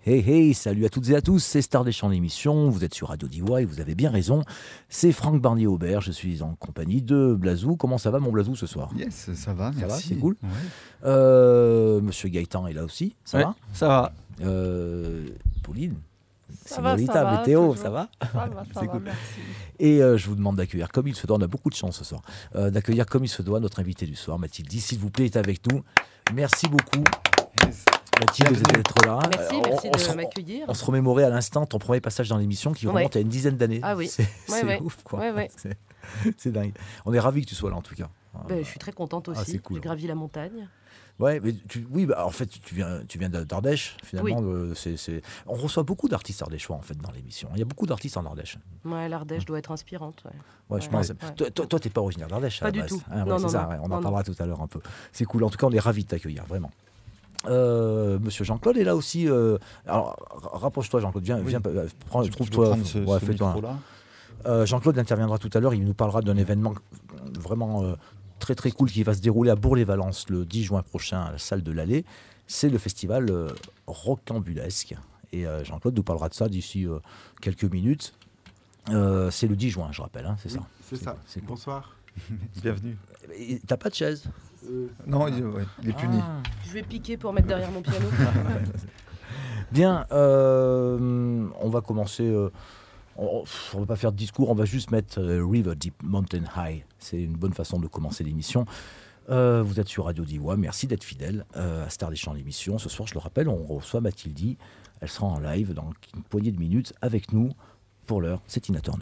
Hey hey, salut à toutes et à tous, c'est Star des Champs l'émission, vous êtes sur Radio DY et vous avez bien raison, c'est Franck Barnier-Aubert, je suis en compagnie de Blazou. Comment ça va mon Blazou ce soir? Yes, ça va, merci. Ça va, c'est cool. Ouais. Monsieur Gaëtan est là aussi, ça Ouais, va? ça va. Pauline, Ça va, Théo, toujours. ça va? Ça C'est va, cool. merci. Et je vous demande d'accueillir comme il se doit, on a beaucoup de chance ce soir, d'accueillir comme il se doit notre invité du soir, Mathilde, s'il vous plaît, est avec nous. Merci beaucoup. Yes. Mathilde, Bienvenue. d'être là. Merci On se- de m'accueillir. On se remémorait à l'instant ton premier passage dans l'émission qui remonte à une dizaine d'années. Ah oui. C'est Ouais. ouf, quoi. Ouais. C'est dingue. On est ravis que tu sois là, en tout cas. Ben, je suis très contente aussi. c'est cool. J'ai gravi la montagne. Ouais, mais en fait, tu viens d'Ardèche, finalement. On reçoit beaucoup d'artistes ardéchois, en fait, dans l'émission. Il y a beaucoup d'artistes en Ardèche. Ouais, l'Ardèche doit être inspirante. Ouais. Ouais, je Ouais, pense. ouais. Toi, t'es pas originaire d'Ardèche, à Pas la du base. tout. Hein, ouais, Non, c'est non, ça, non. ouais, on Non, en parlera tout à l'heure un peu. C'est cool. En tout cas, on est ravis de t'accueillir, vraiment. Monsieur Jean-Claude est là aussi. Alors, rapproche-toi, Jean-Claude. Viens, trouve-toi. Ouais, fais-toi. Jean-Claude interviendra tout à l'heure. Il nous parlera d'un événement vraiment très très cool qui va se dérouler à Bourg-les-Valences le 10 juin prochain à la salle de l'Allée. C'est le festival Rocambulesque. Et Jean-Claude nous parlera de ça d'ici quelques minutes. C'est le 10 juin, je rappelle, hein, c'est ça. C'est ça. C'est cool. Bonsoir. Bienvenue. Et t'as pas de chaise? Non, il est puni. Ah. Je vais piquer pour mettre derrière mon piano. Bien, on va commencer. On va pas faire de discours, on va juste mettre River Deep Mountain High. C'est une bonne façon de commencer l'émission. Vous êtes sur Radio DY, merci d'être fidèle à Star des Champs l'émission. Ce soir, je le rappelle, on reçoit Mathilde. Elle sera en live dans une poignée de minutes avec nous. Pour l'heure, c'est Tina Turner.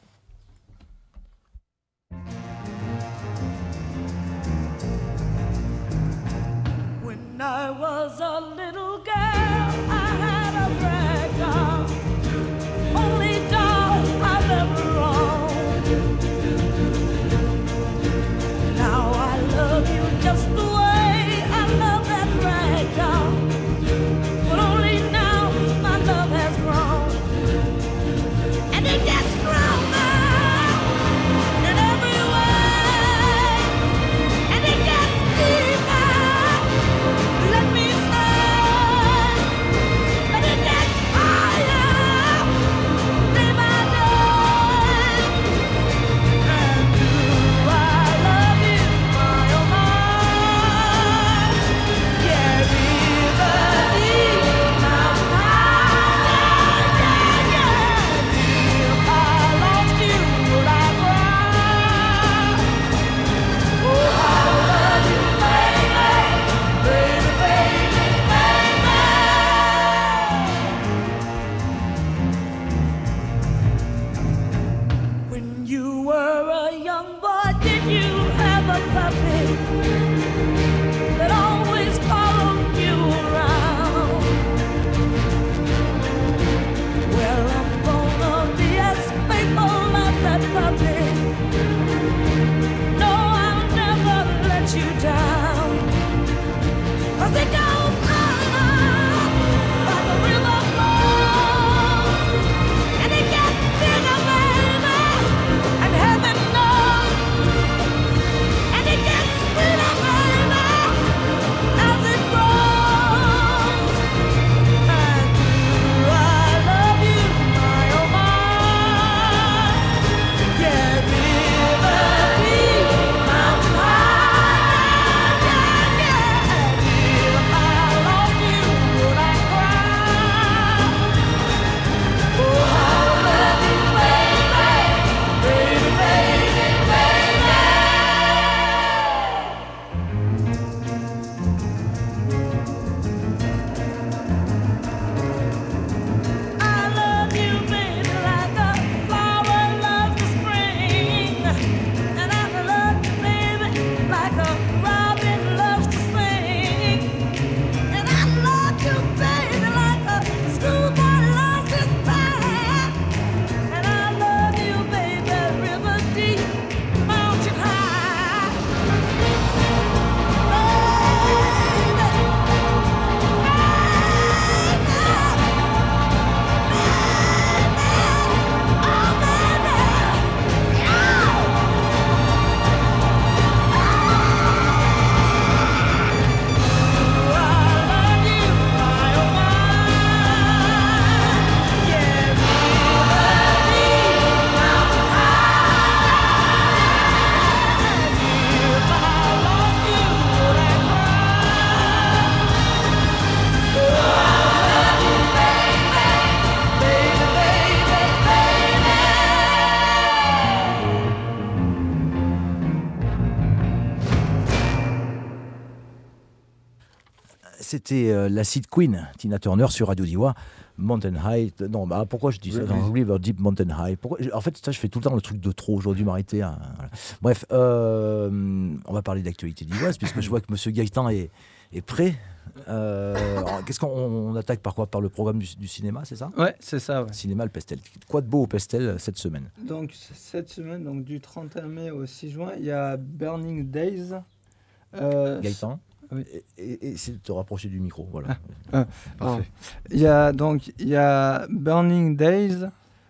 When I was a little girl, I had a rag doll, only doll I've ever owned. Now I love you just the way I love that rag doll, but only now my love has grown, and it gets grown. c'était l'acid Queen, Tina Turner sur Radio Diois. Mountain High. Non, bah pourquoi je dis ça? River Deep, Mountain High. En fait, ça, je fais tout le temps le truc de trop. J'aurais dû m'arrêter. Hein, voilà. Bref, on va parler d'actualité d'ivoise, puisque je vois que Monsieur Gaëtan est prêt. Qu'est-ce qu'on attaque par quoi? Par le programme du cinéma, c'est ça? Ouais, c'est ça. Ouais. Cinéma le Pestel. Quoi de beau au Pestel cette semaine? Donc, cette semaine, donc, du 31 mai au 6 juin, il y a Burning Days. Gaëtan? Oui. Et c'est de te rapprocher du micro, voilà. Parfait. Il y a Burning Days,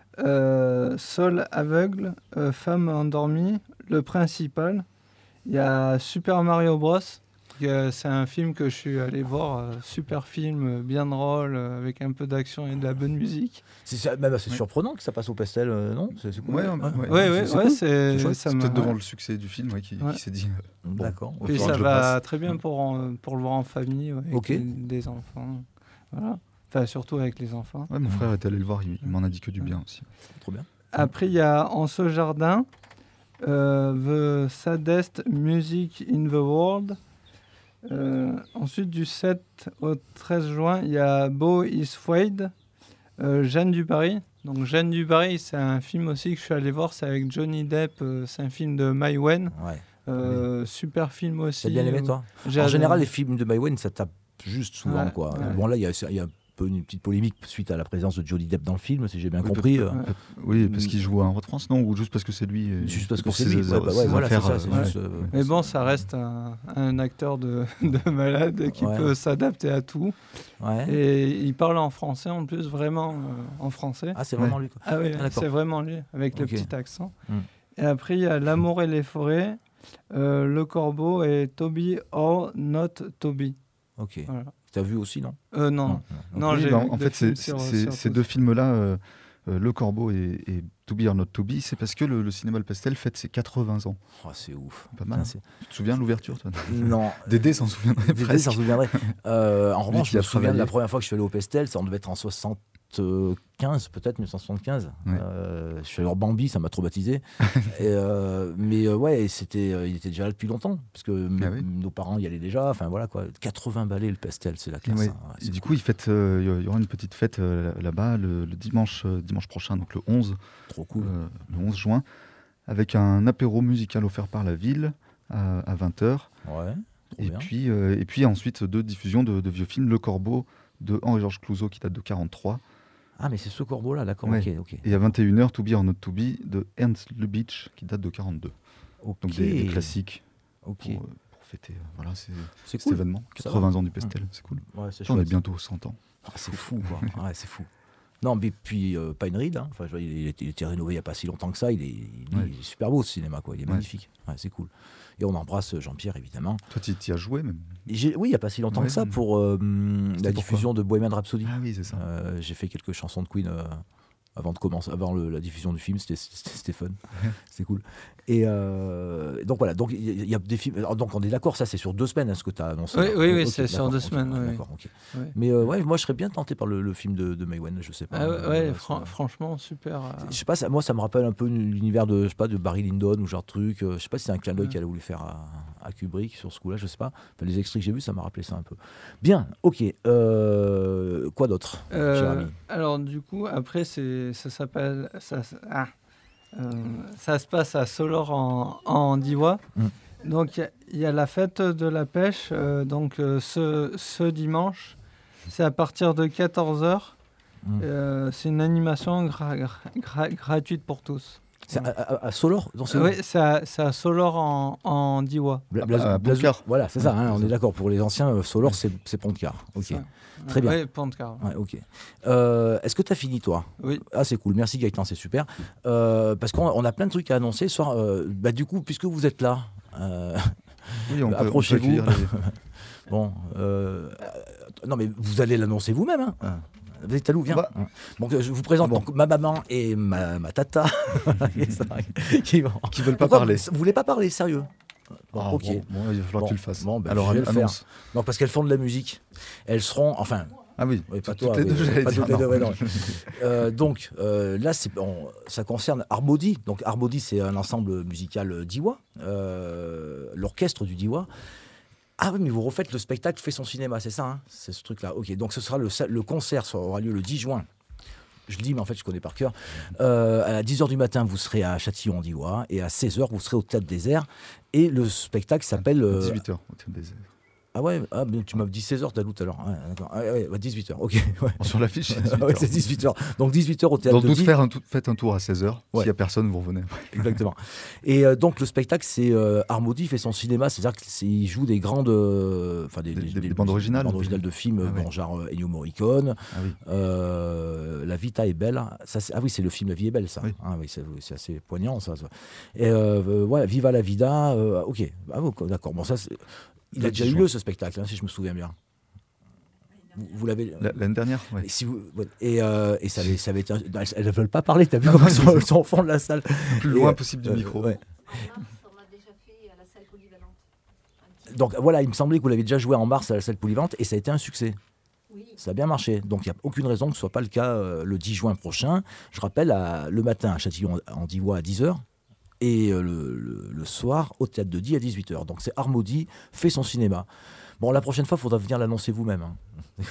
Sol aveugle, Femme endormie, Le principal. Il y a Super Mario Bros. C'est un film que je suis allé voir, super film, bien drôle, avec un peu d'action et de la bonne musique. C'est surprenant que ça passe au Pestel, non? C'est cool. C'est peut-être devant le succès du film qui s'est dit. D'accord. Et ça va très bien pour le voir en famille, avec des enfants. Voilà. Enfin, surtout avec les enfants. Ouais, mon frère est allé le voir, il m'en a dit que du bien aussi. Trop bien. Après, il y a En ce jardin, The Saddest Music in the World. Ensuite, du 7 au 13 juin, il y a Beau is Fade, Jeanne du Barry. Donc, Jeanne du Barry, c'est un film aussi que je suis allé voir, c'est avec Johnny Depp, c'est un film de Mai Wen. Ouais. Super film aussi. T'as bien aimé, toi? En général, les films de Mai Wen, ça tape juste souvent, quoi. Ouais. Bon, là, il y a une petite polémique suite à la présence de Johnny Depp dans le film, si j'ai bien compris. Oui, parce qu'il joue à un Road France, non? Ou juste parce que c'est lui? Juste parce que c'est lui. Voilà, c'est ça. Mais bon, ça reste un acteur de malade qui peut s'adapter à tout. Ouais. Et il parle en français en plus, vraiment en français. Ah, c'est vraiment lui, quoi. Ah oui, c'est vraiment lui, avec le petit accent. Et après, il y a L'amour et les forêts, Le Corbeau et Toby or Not Toby. Ok. Voilà. T'as vu aussi, non? Non. En fait, ces deux films-là, Le Corbeau et To Be or Not To Be, c'est parce que le cinéma Le Pestel fête ses 80 ans. Oh, c'est ouf. Pas mal. Tu te souviens de l'ouverture, toi? Non. Dédé s'en souviendrait. Dédé s'en souviendrait. En revanche, je me souviens de la première fois que je suis allé au Pestel, ça devait être en 1975, peut-être 1975. Ouais. Je suis allé voir Bambi, ça m'a traumatisé. Mais ouais, il était déjà là depuis longtemps, parce que nos parents y allaient déjà. Enfin voilà quoi, 80 balais le Pestel, c'est la classe. Ouais. Et du coup, il y aura une petite fête là-bas le dimanche prochain, donc le 11. Trop cool. Le 11 juin, avec un apéro musical offert par la ville à 20h. Ouais. Et puis ensuite deux diffusions de vieux films, Le Corbeau de Henri-Georges Clouzot qui date de 43. Ah, mais c'est ce Corbeau-là, d'accord. Ouais. Ok. Et à 21h, To Be or Not To Be de Ernst Lubitsch qui date de 42. Donc des classiques pour fêter cet cool. événement. 80 ans du Pestel, c'est cool. Ouais, c'est on est bientôt 100 ans. Ah, c'est fou, quoi. Ouais, c'est fou. Non, mais puis Pine Reed, hein. Enfin, il était rénové il n'y a pas si longtemps que ça. Il est super beau, ce cinéma, quoi. Il est magnifique. Ouais, c'est cool. Et on embrasse Jean-Pierre, évidemment. Toi, tu y as joué même? Oui, il n'y a pas si longtemps que ça, pour la diffusion de Bohemian Rhapsody. Ah oui, c'est ça. J'ai fait quelques chansons de Queen avant la diffusion du film. C'était fun. C'était cool. Et donc voilà, donc il y a des films. Alors, donc on est d'accord, ça c'est sur 2 semaines, ce que tu as annoncé. Oui, c'est sur 2 semaines. D'accord, ok. Ouais. Mais moi je serais bien tenté par le film de Mai Wen, je sais pas. Franchement, super. Je sais pas, moi ça me rappelle un peu l'univers de Barry Lyndon ou genre truc. Je sais pas si c'est un clin d'œil qu'elle a voulu faire à Kubrick sur ce coup-là, je sais pas. Enfin, les extraits que j'ai vus, ça m'a rappelé ça un peu. Bien, ok. Quoi d'autre, cher ami? Alors du coup, après ça s'appelle ça se passe à Solor en Diois. Donc il y a la fête de la pêche ce dimanche. C'est à partir de 14h. C'est une animation gratuite pour tous. C'est à Solor? Oui, c'est à Solor en Diois. Pontcar. Voilà, c'est ça, hein, on est d'accord. Pour les anciens, Solor, c'est Pontcar. Ok. Très bien. Oui, Pontcar. Ouais, ok. Est-ce que tu as fini, toi? Oui. Ah, c'est cool. Merci, Gaëtan, c'est super. parce qu'on a plein de trucs à annoncer ce soir. Du coup, puisque vous êtes là, approchez-vous. Bon. Non, mais vous allez l'annoncer vous-même. Hein. Talou, viens. Donc, je vous présente donc, ma maman et ma tata qui veulent pas parler. Vous voulez pas parler, sérieux? Ok. Bon, il va falloir que tu le fasses. Bon, alors, je vais le faire. Non, parce qu'elles font de la musique. Elles seront, enfin. Ah oui. Pas toi. Pas toutes les deux. Non. Donc là, ça concerne Arbody. Donc Arbody, c'est un ensemble musical diois, l'orchestre du Diois. Ah oui, mais vous refaites le spectacle fait son cinéma, c'est ça, hein, c'est ce truc-là. Ok, donc ce sera le concert, ça aura lieu le 10 juin. Je le dis, mais en fait, je connais par cœur. À 10h du matin, vous serez à Châtillon-en-Diois, et à 16h, vous serez au Théâtre des Airs. Et le spectacle s'appelle... 18h au Théâtre des Airs. Ah ouais, tu m'as dit 16h tout à l'heure. Ouais, d'accord. Ah ouais, 18h, ok. Ouais. Sur l'affiche, c'est 18h. Ouais, c'est 18h. Donc 18h au Théâtre de Die. Faites un tour à 16h. Ouais. S'il n'y a personne, vous revenez. Exactement. Et donc le spectacle, c'est Armody fait son cinéma, c'est-à-dire qu'il joue des grandes... des bandes originales. Des bandes originales de films, genre Ennio Morricone. Ah oui. La Vita est belle. Ça, ah oui, c'est le film La vie est belle, ça. Oui. Ah oui, c'est assez poignant, ça. Et ouais, Viva la Vida. Ok, ah, d'accord. Bon, ça, il a déjà eu lieu ce spectacle, hein, si je me souviens bien. Vous l'avez l'année dernière, ouais. Et ça avait été. Elles ne veulent pas parler. T'as vu comment elles sont au fond de la salle. Le plus loin possible du micro. Ouais. On l'a déjà fait à la salle polyvalente. Donc voilà, il me semblait que vous l'avez déjà joué en mars à la salle polyvalente et ça a été un succès. Oui. Ça a bien marché. Donc il n'y a aucune raison que ce ne soit pas le cas le 10 juin prochain. Je rappelle, le matin à Châtillon-en-Diois à 10h. Et le soir, au Théâtre de Die à 18h. Donc c'est Armody fait son cinéma. Bon, la prochaine fois, il faudra venir l'annoncer vous-même. Hein.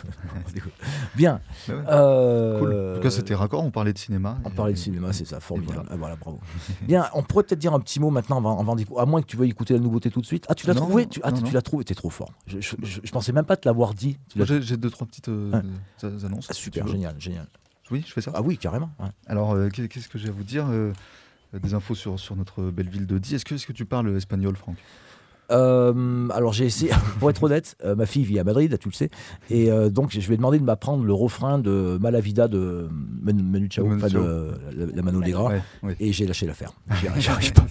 Bien. Ouais. Cool. En tout cas, c'était raccord, on parlait de cinéma. On parlait de cinéma, c'est ça, formidable. Voilà, bravo. Bien, on pourrait peut-être dire un petit mot maintenant, à moins que tu veuilles écouter la nouveauté tout de suite. Ah, tu l'as trouvé tu l'as trouvé, t'es trop fort. Je pensais même pas te l'avoir dit. J'ai 2-3 petites annonces. Ah, super, génial. Oui, je fais ça. Ah oui, carrément. Ouais. Alors, qu'est-ce que j'ai à vous dire des infos sur notre belle ville de Die. Est-ce que tu parles espagnol, Franck ? Alors j'ai essayé, pour être honnête, ma fille vit à Madrid, tu le sais, et donc je lui ai demandé de m'apprendre le refrain de Malavida de Manu Chao, de la Mano Negra, et j'ai lâché l'affaire. J'arrive pas.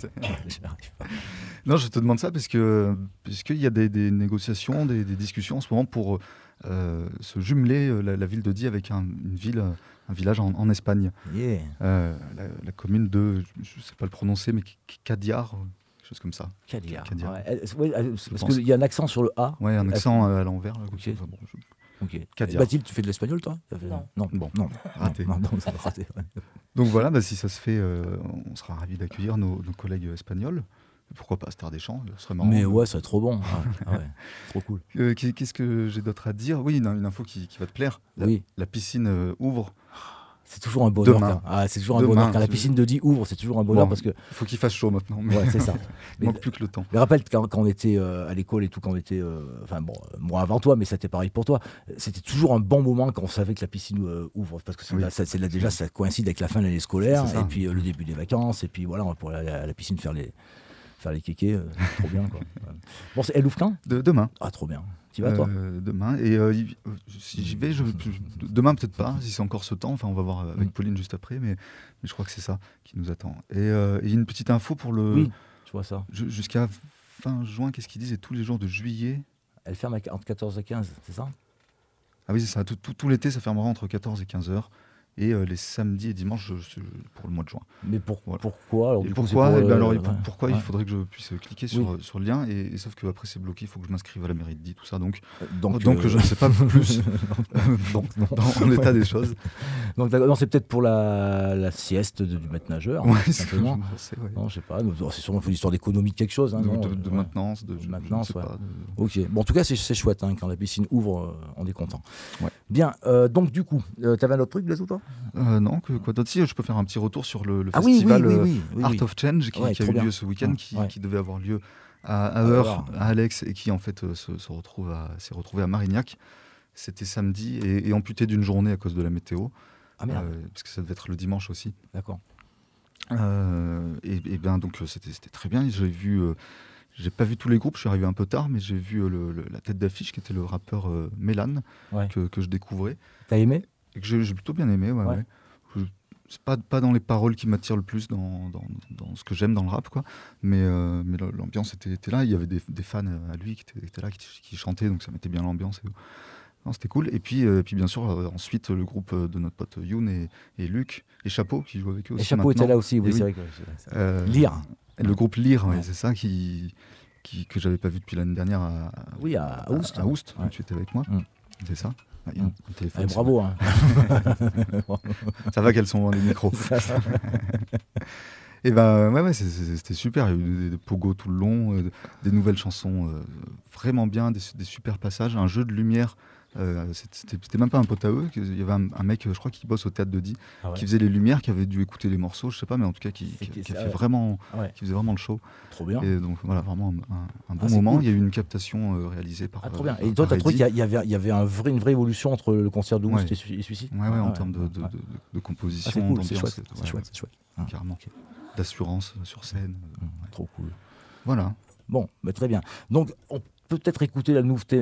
Non, je te demande ça puisqu'il y a des négociations, des discussions en ce moment pour se jumeler la ville de Die avec un village en Espagne. Yeah. La commune de, je ne sais pas le prononcer, mais Cadiar. Chose comme ça. Cadiar. Ouais, parce qu'il y a un accent sur le A. Ouais, un accent à l'envers. Là, okay. Ok. Cadiar. Mathilde, tu fais de l'espagnol, toi ? Non. Non. Raté. Non, ça va rater. Ouais. Donc voilà, si ça se fait, on sera ravis d'accueillir nos collègues espagnols. Pourquoi pas Star des Champs, ce serait marrant. Mais ouais, ça serait trop bon. Ouais. Trop cool. Qu'est-ce que j'ai d'autre à dire ? Oui, une info qui va te plaire. La piscine ouvre. C'est toujours un bonheur. Demain. C'est toujours un bonheur. Quand la piscine de Die ouvre, c'est toujours un bonheur parce que. Il faut qu'il fasse chaud maintenant. Ouais, c'est ça. Il manque plus que le temps. Mais rappelle quand on était à l'école et tout, quand on était, moi avant toi, mais c'était pareil pour toi. C'était toujours un bon moment quand on savait que la piscine ouvre, parce que déjà ça coïncide avec la fin de l'année scolaire et puis le début des vacances et puis voilà, on va pour aller à la piscine faire les kékés, trop bien quoi. Bon, elle ouvre quand ? Demain. Ah, trop bien. Tu vas toi ? Demain. Et si j'y vais, demain peut-être pas, si c'est encore ce temps. Enfin, on va voir avec Pauline juste après, mais je crois que c'est ça qui nous attend. Et une petite info pour le. Oui, je vois ça. Jusqu'à fin juin, qu'est-ce qu'ils disent ? Et tous les jours de juillet. Elle ferme entre 14 et 15, c'est ça ? Ah oui, c'est ça. Tout l'été, ça fermera entre 14 et 15 heures. Et les samedis et dimanches pour le mois de juin. Mais pourquoi alors, pourquoi il faudrait que je puisse cliquer sur le lien et sauf que après c'est bloqué, il faut que je m'inscrive à la mairie de Die, tout ça, donc je ne sais pas plus dans l'état des choses. Donc c'est peut-être pour la sieste du maître nageur, simplement. Non, je sais pas. C'est sûrement une histoire d'économie de quelque chose. Hein, de maintenance, Ok. Bon, en tout cas, c'est chouette hein, quand la piscine ouvre, on est content. Ouais. Bien. Donc du coup, t'avais un autre truc, Blazou, toi ? Non, quoi d'autre ? Si, je peux faire un petit retour sur le festival Art of Change qui a eu lieu ce week-end, qui devait avoir lieu à Heure, à Alex, et qui en fait s'est retrouvé à Marignac. C'était samedi et amputé d'une journée à cause de la météo. Ah merde. Parce que ça devait être le dimanche aussi. D'accord. Et bien donc c'était très bien. J'ai pas vu tous les groupes, je suis arrivé un peu tard, mais j'ai vu la tête d'affiche qui était le rappeur Mélan, que je découvrais. T'as aimé ? Et que j'ai plutôt bien aimé, ouais. C'est pas dans les paroles qui m'attirent le plus dans ce que j'aime dans le rap, quoi. Mais l'ambiance était là, il y avait des fans à lui qui étaient là, qui chantaient, donc ça mettait bien l'ambiance. Non, c'était cool. Et puis bien sûr, ensuite, le groupe de notre pote Youn et Luc, et Chapeau, qui jouent avec eux aussi. Et Chapeau était là aussi, oui, c'est vrai. Lire. Le groupe Lire, c'est ça que j'avais pas vu depuis l'année dernière à Oust. À Oust, tu étais avec moi. C'est ça. Bravo. Hein. Ça va qu'elles sont loin des micros. Et ouais, c'était super. Il y a eu des pogos tout le long, des nouvelles chansons vraiment bien, des super passages, un jeu de lumière. C'était même pas un pote à eux. Il y avait un mec, je crois, qui bosse au théâtre de Die, qui faisait les lumières, qui avait dû écouter les morceaux, je sais pas, mais en tout cas qui faisait vraiment le show. Trop bien. Et donc voilà, vraiment un bon moment. Cool. Il y a eu une captation réalisée par. Trop bien. Et toi, tu as trouvé qu'il y avait une vraie évolution entre le concert de Woust et celui-ci. Ouais, en termes de composition. C'est cool, c'est chouette. Carrément. Okay. D'assurance sur scène. Trop cool. Voilà. Bon, très bien. Donc, on peut peut-être écouter la nouveauté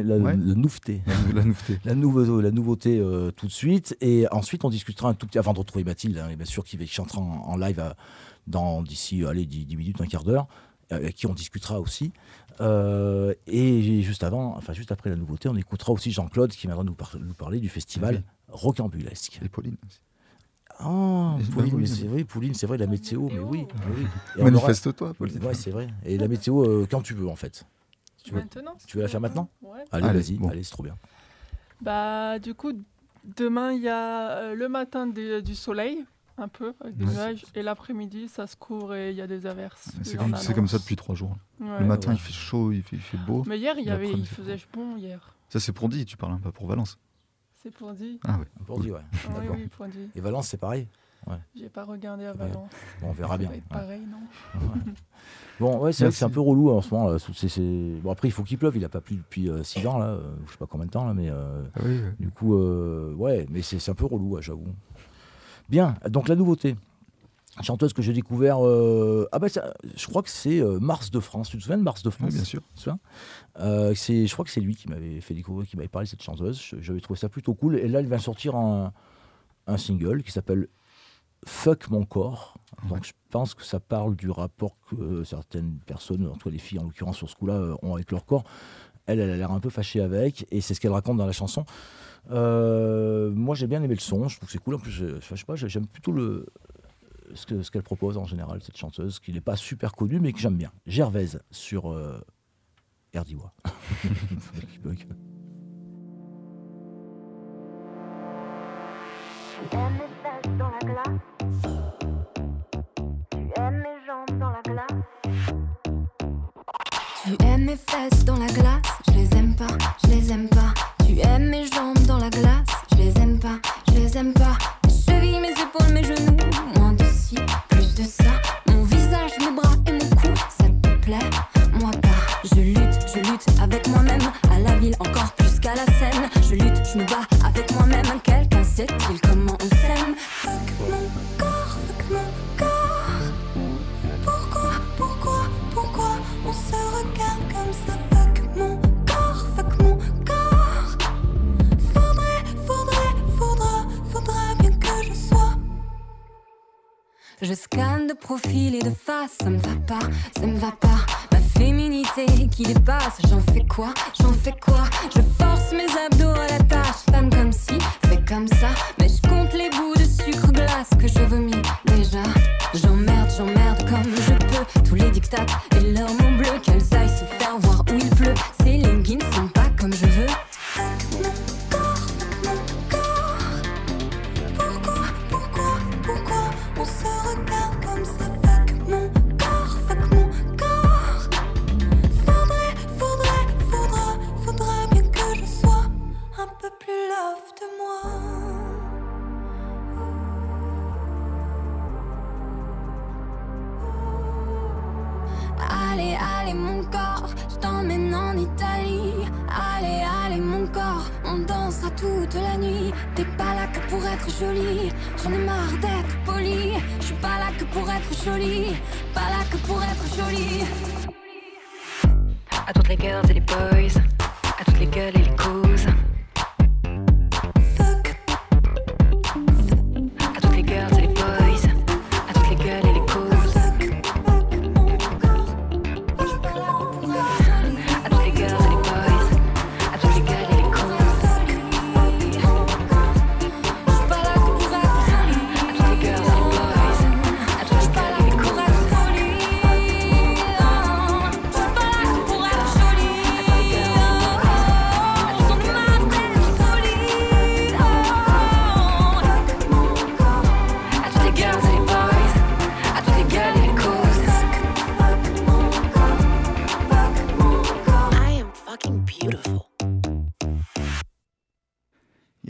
tout de suite. Et ensuite, on discutera un tout petit... Avant de retrouver Mathilde, bien sûr, qui chantera en live d'ici 10 minutes, un quart d'heure, avec qui on discutera aussi. Et juste après la nouveauté, on écoutera aussi Jean-Claude, qui viendra nous parler du festival Rocambulesque. Et Pauline aussi. Pauline, c'est vrai, la météo, mais oui. Manifeste-toi, Pauline. Ouais, c'est vrai. Et la météo, quand tu veux, en fait. Tu veux la faire maintenant ? Ouais. Allez, vas-y, allez, c'est trop bien. Du coup, demain, il y a le matin du soleil, un peu, avec des nuages, et l'après-midi, ça se couvre et il y a des averses. C'est comme ça depuis 3 jours. Ouais. Le matin, il fait chaud, il fait beau. Mais hier, il faisait bon hier. Ça, c'est pour Die, tu parles pas pour Valence. C'est pour Die. Ah ouais. Pour Die, ouais. Oui, pour Die. Et Valence, c'est pareil. Ouais. J'ai pas regardé à Valence. Bon, on verra bien. Ça va être pareil, non ? Bon, ouais, c'est vrai que c'est un peu relou en ce moment. Bon, après, il faut qu'il pleuve. Il n'a pas plu depuis 6 ans, là. Je sais pas combien de temps, là, mais du coup, mais c'est un peu relou, j'avoue. Bien, donc la nouveauté. Chanteuse que j'ai découvert, je crois que c'est Mars de France. Tu te souviens de Mars de France ? Oui, bien sûr. Je crois que c'est lui qui m'avait fait découvrir, qui m'avait parlé de cette chanteuse. J'avais trouvé ça plutôt cool. Et là, il vient sortir un single qui s'appelle Fuck mon corps. Donc je pense que ça parle du rapport que certaines personnes, en tout cas les filles en l'occurrence sur ce coup-là, ont avec leur corps. Elle a l'air un peu fâchée avec, et c'est ce qu'elle raconte dans la chanson. Moi j'ai bien aimé le son, je trouve que c'est cool. En plus, je sais pas, j'aime plutôt ce qu'elle propose en général, cette chanteuse, qui n'est pas super connue, mais que j'aime bien. Gervaise sur RDIWA. Tu aimes mes fesses dans la glace. Tu aimes mes jambes dans la glace. Tu aimes mes fesses dans la glace. Je les aime pas. Tu aimes mes jambes dans la glace. Je les aime pas. Mes chevilles, mes épaules, mes genoux. Moins de ci, plus de ça. Mon visage, mes bras et mon cou. Ça te plaît, moi pas. Je lutte avec moi-même. À la ville encore plus qu'à la scène. Je lutte, je me bats avec moi-même. Quelqu'un sait-il comment on s'aime? Fuck mon corps. Pourquoi on se regarde comme ça? Fuck mon corps. Faudrait bien que je sois. Je scanne de profil et de face. Ça me va pas. Ma féminité qui dépasse. J'en fais quoi? Je force mes abdos à la tâche. Femme comme si, c'est comme ça. Mais je compte les bouts de sucre glace que je vomis déjà. J'emmerde comme je peux. Tous les dictats et leurs mots bleus. Qu'elles aillent se faire voir où il pleut. Ces leggings sont pas comme je veux. Fuck mon corps. Pourquoi on se regarde comme ça? Fuck mon corps. Faudrait bien que je sois un peu plus love de moi. Allez mon corps, je t'emmène en Italie. Allez mon corps, on dansera toute la nuit. T'es pas là que pour être jolie, j'en ai marre d'être polie. Je suis pas là que pour être jolie, pas là que pour être jolie. À toutes les girls et les boys, à toutes les gueules et les causes. Fuck. À toutes les girls et les boys, à toutes les gueules et les causes. Fuck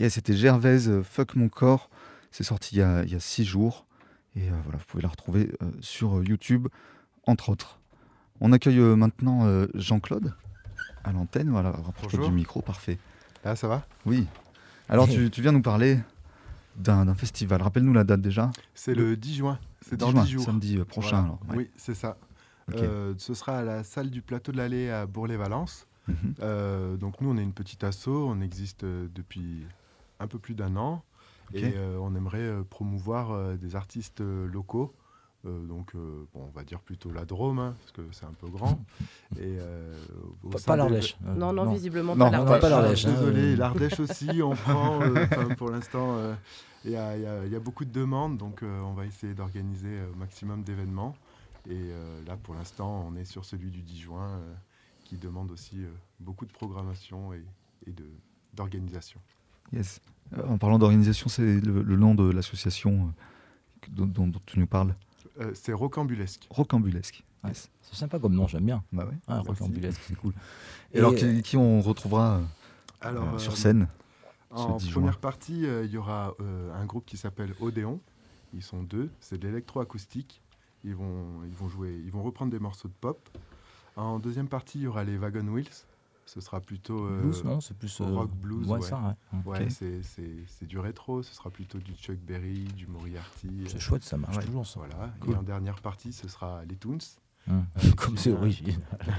Et c'était Gervaise, Fuck Mon Corps. C'est sorti il y a 6 jours. Et voilà, vous pouvez la retrouver sur YouTube, entre autres. On accueille maintenant Jean-Claude à l'antenne. Voilà, rapproche-toi du micro, parfait. Là, ça va ? Oui. Alors, tu viens nous parler d'un festival. Rappelle-nous la date déjà. C'est le 10 juin. C'est dans 10 jours. Samedi prochain. Voilà. Alors, ouais. Oui, c'est ça. Okay. Ce sera à la salle du Plateau de l'Allée à Bourg-les-Valences. Donc nous, on est une petite asso. On existe depuis un peu plus d'1 an. Okay. Et on aimerait promouvoir des artistes locaux. Donc, on va dire plutôt la Drôme, hein, parce que c'est un peu grand. Et, pas l'Ardèche. Non, visiblement pas l'Ardèche. Pas l'Ardèche. Désolé, l'Ardèche aussi, on prend. Pour l'instant, il y a beaucoup de demandes, donc on va essayer d'organiser au maximum d'événements. Et là, pour l'instant, on est sur celui du 10 juin, qui demande aussi beaucoup de programmation et d'organisation. Yes. En parlant d'organisation, c'est le nom de l'association dont tu nous parles. C'est Rocambulesque. Rocambulesque. Yes. C'est sympa comme nom, j'aime bien. Bah ouais. Rocambulesque, c'est cool. Et alors, qui on retrouvera sur scène en première partie, il y aura un groupe qui s'appelle Odéon. Ils sont 2. C'est de l'électroacoustique. Ils vont reprendre des morceaux de pop. En deuxième partie, il y aura les Wagon Wheels. Ce sera plutôt blues, non, c'est plus rock blues. Ouais, ça, ouais. Okay. C'est du rétro. Ce sera plutôt du Chuck Berry, du Moriarty. C'est chouette, ça marche toujours. Ça. Voilà. Cool. Et en dernière partie, ce sera les Toons. Comme c'est original.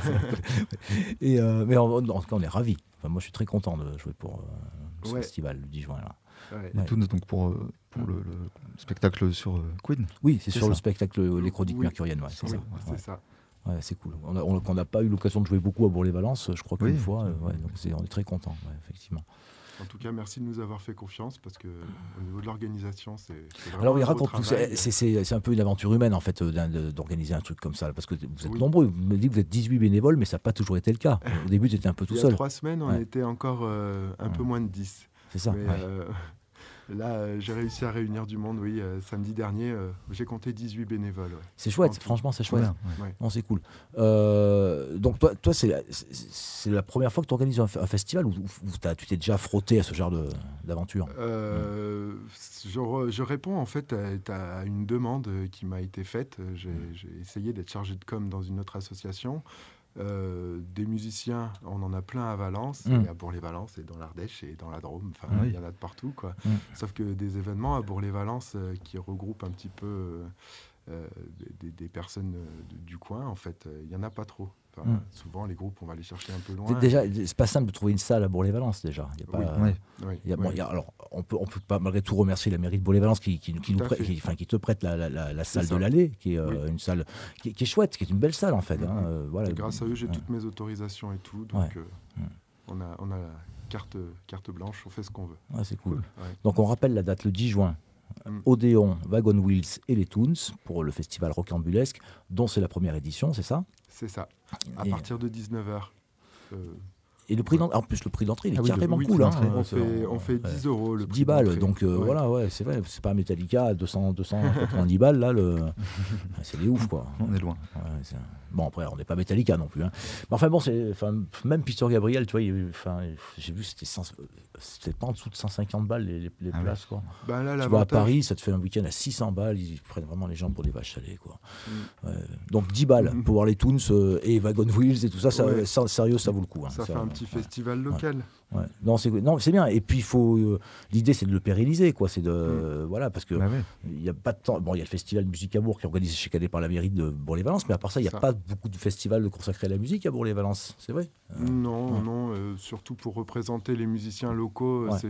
Mais en tout cas, on est ravis. Enfin, moi, je suis très content de jouer pour ce festival le 10 juin. Là. Les Toons, donc pour le spectacle sur Queen. Oui, c'est sur ça. Le spectacle Les Chroniques mercuriennes. Ouais, c'est ça. C'est ça. Ouais, c'est cool. On n'a pas eu l'occasion de jouer beaucoup à Bourg-les-Valences, je crois qu'une fois. Donc on est très contents, effectivement. En tout cas, merci de nous avoir fait confiance parce que au niveau de l'organisation, c'est vraiment. Alors, il raconte tout. C'est un peu une aventure humaine en fait d'organiser un truc comme ça, parce que vous êtes nombreux. Vous me dites que vous êtes 18 bénévoles, mais ça n'a pas toujours été le cas. Au début, tu étais un peu tout seul. Il y a 3 semaines, on était encore un peu moins de 10. C'est ça. Mais, là, j'ai réussi à réunir du monde, oui. Samedi dernier, j'ai compté 18 bénévoles. Ouais. C'est chouette, franchement, c'est chouette. Ouais. Non, c'est cool. Donc, toi c'est la première fois que tu organises un festival ou tu t'es déjà frotté à ce genre d'aventure Je réponds en fait à une demande qui m'a été faite. J'ai essayé d'être chargé de com dans une autre association. Des musiciens, on en a plein à Valence, et à Bourg-les-Valences, et dans l'Ardèche, et dans la Drôme, enfin il y en a de partout, quoi. Sauf que des événements à Bourg-les-Valences qui regroupent un petit peu des personnes du coin, en fait, il n'y en a pas trop. Enfin, souvent, les groupes, on va les chercher un peu loin. Déjà, c'est pas simple de trouver une salle à Bourg-les-Valences, déjà. Il y a pas, alors, on peut pas malgré tout remercier la mairie de Bourg-les-Valences qui te prête la salle de l'Allée, qui est une salle qui est chouette, qui est une belle salle, en fait. Voilà. Et grâce à eux, j'ai toutes mes autorisations et tout. Donc, on a la carte blanche, on fait ce qu'on veut. Ouais, c'est cool. Donc, on rappelle la date, le 10 juin. Odéon, Wagon Wheels et les Toons pour le festival Rocambulesque, dont c'est la première édition, c'est ça ? C'est ça, à partir de 19h. Et le prix en plus, le prix d'entrée, il est carrément cool. On fait 10 € le prix 10 balles, donc voilà, c'est vrai, c'est pas Metallica à 290 balles, là, c'est des ouf, quoi. On est loin. Bon, après, on n'est pas Metallica non plus. Mais enfin, bon, même Peter Gabriel, tu vois, j'ai vu, c'était pas en dessous de 150 balles les places, quoi. Bah là, tu vas à Paris, ça te fait un week-end à 600 balles, ils prennent vraiment les gens pour des vaches salées, quoi. Donc 10 balles pour voir les Toons et Wagon Wheels et tout ça, sérieux, ça vaut le coup. Ça fait un petit festival local. Non, c'est bien. Et puis l'idée, c'est de le pérenniser, quoi. C'est voilà, parce que il y a pas de temps. Bon, il y a le festival Musique à Bourg qui est organisé chaque année par la mairie de Bourg-les-Valences, mais à part ça, il n'y a pas beaucoup de festivals consacrés à la musique à Bourg-les-Valences, c'est vrai. Non. Surtout pour représenter les musiciens locaux, c'est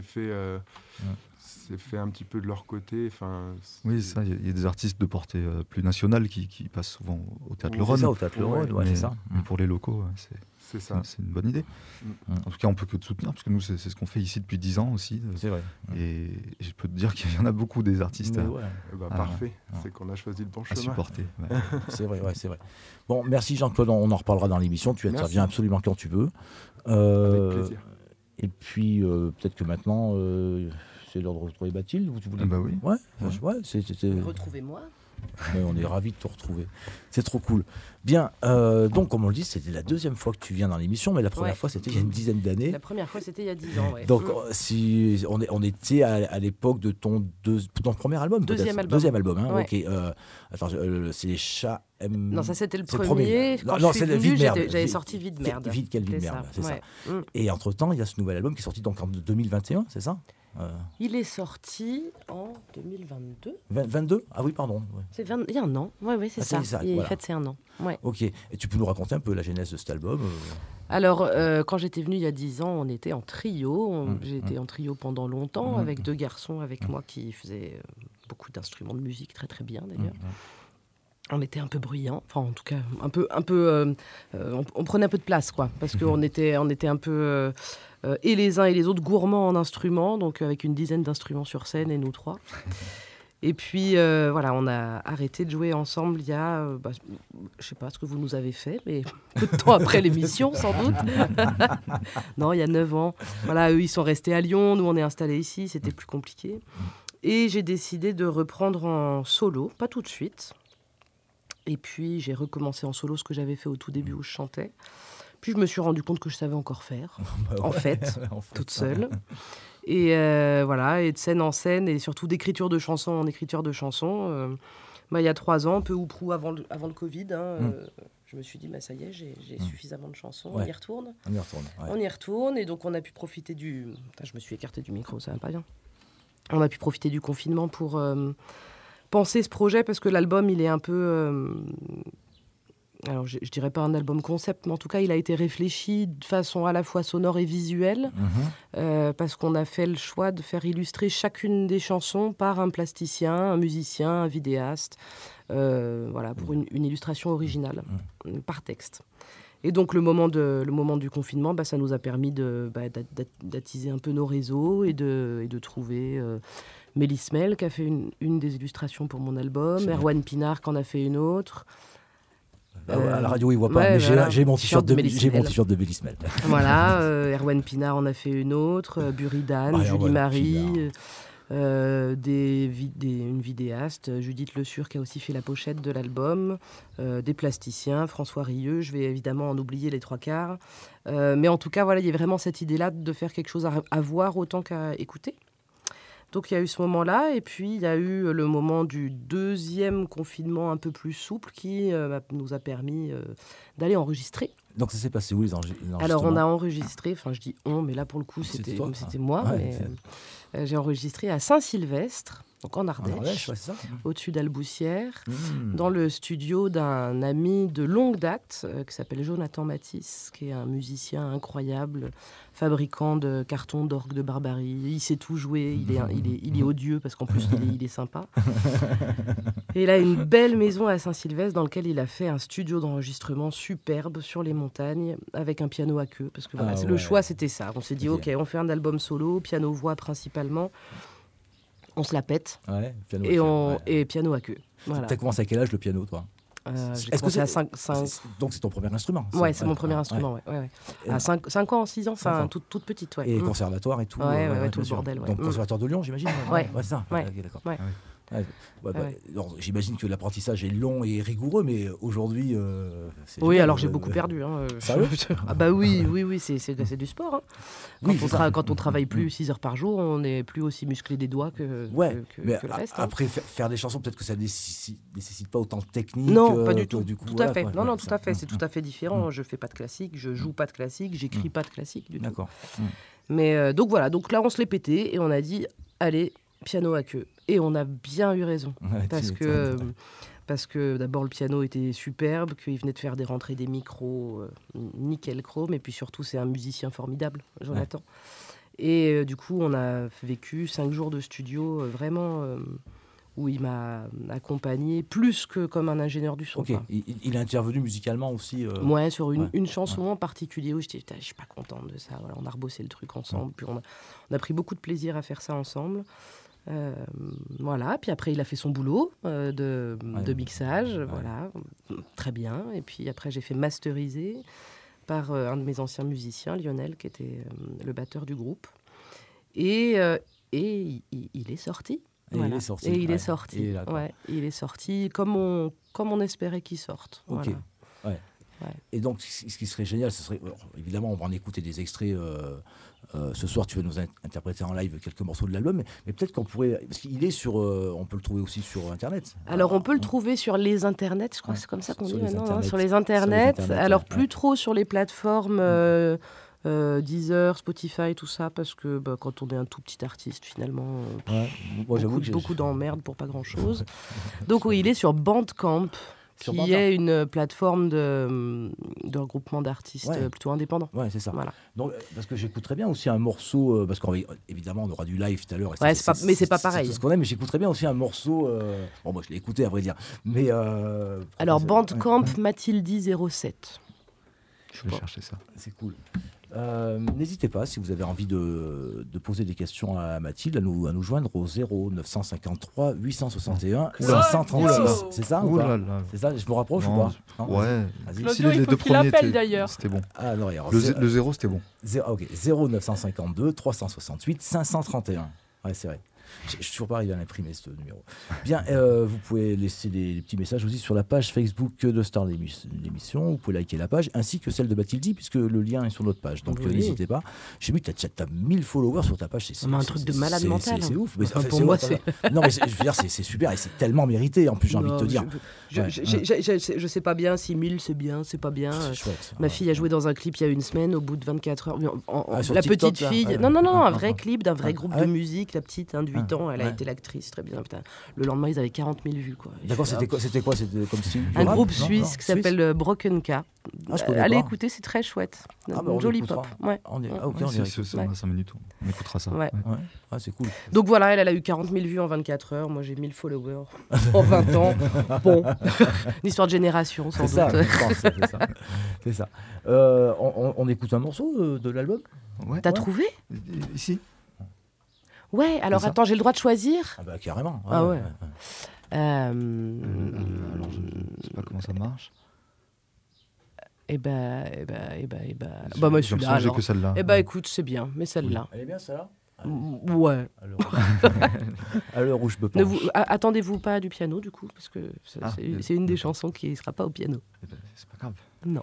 fait un petit peu de leur côté. Oui, ça. Il y a des artistes de portée plus nationale qui passent souvent au Théâtre Le Rhône. C'est ça, au Théâtre Le Rhône, c'est ça. Mais pour les locaux, c'est une bonne idée. En tout cas, on peut que te soutenir, parce que nous, c'est ce qu'on fait ici depuis 10 ans aussi. C'est vrai. Et je peux te dire qu'il y en a beaucoup des artistes. Parfait, c'est qu'on a choisi le bon chemin. À supporter. C'est vrai. Bon, merci Jean-Claude, on en reparlera dans l'émission. Tu interviens absolument quand tu veux. Avec plaisir. Et puis, peut-être que maintenant, c'est l'heure de retrouver Mathilde. Tu voulais... Bah oui. Ouais. Retrouvez-moi. Ouais, on est ravis de te retrouver. C'est trop cool. Bien, donc comme on le dit, c'était la deuxième fois que tu viens dans l'émission, mais la première fois, c'était il y a une dizaine d'années. La première fois, c'était il y a 10 ans, ouais. Donc, si on était à l'époque de ton premier album, Deuxième album, hein, ouais. ok. Attends, c'est les chats aiment... Non, ça c'était le premier. Quand je suis venue, j'avais sorti Vie de merde. Quelle vie de merde, c'est ça. Et entre-temps, il y a ce nouvel album qui est sorti donc en 2021, c'est ça? Il est sorti en 2022. 22 ? Ah oui, pardon. Ouais. Il y a un an. Oui, c'est ça. Il fête c'est un an. Ouais. Ok. Et tu peux nous raconter un peu la genèse de cet album Alors, quand j'étais venue il y a 10 ans, on était en trio. J'ai été en trio pendant longtemps avec 2 garçons avec moi qui faisaient beaucoup d'instruments de musique, très très bien d'ailleurs. On était un peu bruyants, enfin en tout cas on prenait un peu de place quoi, parce qu'on était un peu et les uns et les autres gourmands en instruments, donc avec une dizaine d'instruments sur scène et nous 3. Et puis voilà, on a arrêté de jouer ensemble il y a, je sais pas ce que vous nous avez fait, mais peu de temps après l'émission sans doute. Non, il y a 9 ans. Voilà, eux ils sont restés à Lyon, nous on est installés ici, c'était plus compliqué. Et j'ai décidé de reprendre en solo, pas tout de suite. Et puis, j'ai recommencé en solo ce que j'avais fait au tout début où je chantais. Puis, je me suis rendu compte que je savais encore faire, en fait, toute seule. Et voilà, et de scène en scène, et surtout d'écriture de chansons en écriture de chansons. Il y a 3 ans, peu ou prou avant le Covid, je me suis dit, ça y est, j'ai suffisamment de chansons, on y retourne. On y retourne, et donc on a pu profiter du... Enfin, je me suis écartée du micro, ça va pas bien. On a pu profiter du confinement pour... penser ce projet, parce que l'album il est un peu alors je dirais pas un album concept, mais en tout cas il a été réfléchi de façon à la fois sonore et visuelle, parce qu'on a fait le choix de faire illustrer chacune des chansons par un plasticien, un musicien, un vidéaste, voilà, pour une illustration originale par texte. Et donc le moment du confinement, ça nous a permis d'attiser un peu nos réseaux et de trouver Mélis Mel qui a fait une des illustrations pour mon album, Erwan Pinard qui en a fait une autre. À la radio, il ne voit pas, mais j'ai mon t-shirt de Mélis Mel. Voilà, Erwan Pinard en a fait une autre, Buridan, Julie Marie, une vidéaste, Judith Le Sur qui a aussi fait la pochette de l'album, des plasticiens, François Rieu, je vais évidemment en oublier les 3/4. Mais en tout cas, voilà, il y a vraiment cette idée-là de faire quelque chose à voir autant qu'à écouter. Donc il y a eu ce moment-là, et puis il y a eu le moment du deuxième confinement un peu plus souple qui nous a permis d'aller enregistrer. Donc ça s'est passé où les enregistrements ? Alors on a enregistré, enfin je dis on, mais là pour le coup c'était moi. Ouais, j'ai enregistré à Saint-Sylvestre, donc en Ardèche, ouais, c'est ça. au-dessus d'Alboussière, dans le studio d'un ami de longue date qui s'appelle Jonathan Matisse, qui est un musicien incroyable, fabricant de cartons d'orgue de barbarie. Il sait tout jouer, il est odieux parce qu'en plus il est sympa. Et il a une belle maison à Saint-Sylvestre dans laquelle il a fait un studio d'enregistrement superbe sur les montagnes avec un piano à queue. Parce que voilà, le choix c'était ça. On s'est dit ok, on fait un album solo, piano-voix principalement. On se la pète, et piano à queue. Voilà. T'as commencé à quel âge le piano, toi ? J'ai commencé à 5... Donc c'est ton premier instrument ? Ouais, c'est mon premier instrument, ouais. À 5 ans, 6 ans, enfin toute petite, ouais. Et conservatoire et tout tout le bordel, ouais. Donc conservatoire de Lyon, j'imagine ? Ouais, c'est ça. Ouais. Okay, d'accord. Ouais. Alors, j'imagine que l'apprentissage est long et rigoureux, mais aujourd'hui, c'est oui, alors j'ai beaucoup perdu. Sérieux ? Ah bah oui, c'est du sport. Quand on travaille plus 6 heures par jour, on n'est plus aussi musclé des doigts que le reste. Après, faire des chansons, peut-être que ça nécessite pas autant de technique. Non, pas du tout. Du coup, tout à fait. Non, tout à fait. C'est tout à fait différent. Je fais pas de classique, je joue pas de classique, j'écris pas de classique du tout. D'accord. Mais donc voilà. Donc là, on se l'est pété et on a dit, allez, piano à queue. Et on a bien eu raison. Parce que d'abord, le piano était superbe, qu'il venait de faire des rentrées des micros nickel chrome, et puis surtout, c'est un musicien formidable, Jonathan. Et du coup, on a vécu 5 jours de studio vraiment où il m'a accompagné plus que comme un ingénieur du son. Ok, il a intervenu musicalement aussi Ouais, sur une chanson en particulier où je suis pas contente de ça. Voilà, on a rebossé le truc ensemble, puis on a pris beaucoup de plaisir à faire ça ensemble. Voilà, puis après il a fait son boulot de mixage, voilà, très bien. Et puis après j'ai fait masteriser par un de mes anciens musiciens, Lionel, qui était le batteur du groupe. Et il est sorti. Voilà. Il est sorti. Et il est sorti. Il est sorti comme on espérait qu'il sorte. Ok. Voilà. Ouais. Et donc, ce qui serait génial, ce serait, évidemment, on va en écouter des extraits. Ce soir, tu vas nous interpréter en live quelques morceaux de l'album, mais peut-être qu'on pourrait, parce qu'il est sur, on peut le trouver aussi sur Internet. Alors, on peut le trouver sur les internets, je crois que c'est comme ça qu'on dit maintenant, sur les internets. Alors, plus trop sur les plateformes Deezer, Spotify, tout ça, parce que quand on est un tout petit artiste, finalement, beaucoup d'emmerdes pour pas grand-chose. Donc, oui, il est sur Bandcamp. Qui est une plateforme de regroupement d'artistes plutôt indépendants. Ouais, c'est ça. Voilà. Donc, parce que j'écouterais bien aussi un morceau, parce qu'évidemment on aura du live tout à l'heure. Mais c'est pas pareil. C'est tout ce qu'on aime, mais j'écouterais bien aussi un morceau. Bon, moi je l'ai écouté à vrai dire. Mais alors Bandcamp Mathildi 07. Je vais chercher ça. C'est cool. N'hésitez pas, si vous avez envie de poser des questions à Mathilde, à nous joindre au 0 953 861 536. C'est ça ou pas ? C'est ça, je me rapproche ou pas ? Ouais. Claudio, il faut qu'il appelle d'ailleurs. C'était bon. Ah, non, le 0, c'était bon. 0 952 368 531. Ouais, c'est vrai. Je suis toujours pas arrivé à l'imprimer, ce numéro. Bien, vous pouvez laisser des petits messages aussi sur la page Facebook de Star l'émission. Vous pouvez liker la page, ainsi que celle de Mathildi, puisque le lien est sur notre page. Donc n'hésitez pas. J'ai vu que tu as 1000 followers sur ta page. C'est un truc de malade mental. C'est ouf. Mais pour moi, c'est... Non, mais je veux dire, c'est super et c'est tellement mérité, en plus, j'ai envie de te dire. Je sais pas bien si 1000 c'est bien, c'est pas bien. C'est chouette. Ma fille a joué dans un clip il y a une semaine, au bout de 24 heures. La TikTok, petite fille... Non, un vrai clip d'un vrai groupe de musique. La petite, de 8 ans, elle a été l'actrice, très bien. Putain. Le lendemain, ils avaient 40 000 vues. Quoi. D'accord, c'était quoi C'était comme si un groupe suisse qui s'appelle Broken K. Allez écouter, c'est très chouette. Une jolie pop. Ouais. C'est 5 minutes, on écoutera ça. Ouais. C'est cool. Donc voilà, elle a eu 40 000 vues en 24 heures. Moi, j'ai 1000 followers en 20 ans. Bon, une histoire de génération, sans doute. C'est ça. On écoute un morceau de l'album. T'as trouvé ? Ici. Ouais, alors attends, j'ai le droit de choisir ? Ah bah carrément. Alors, je sais pas comment ça marche. Moi, je suis là. J'ai que celle-là. Écoute, c'est bien, mais celle-là. Elle est bien, celle-là ? Ouais. À l'heure où je me penche. Attendez-vous pas du piano, du coup, parce que c'est une des chansons qui ne sera pas au piano. C'est pas grave. Non.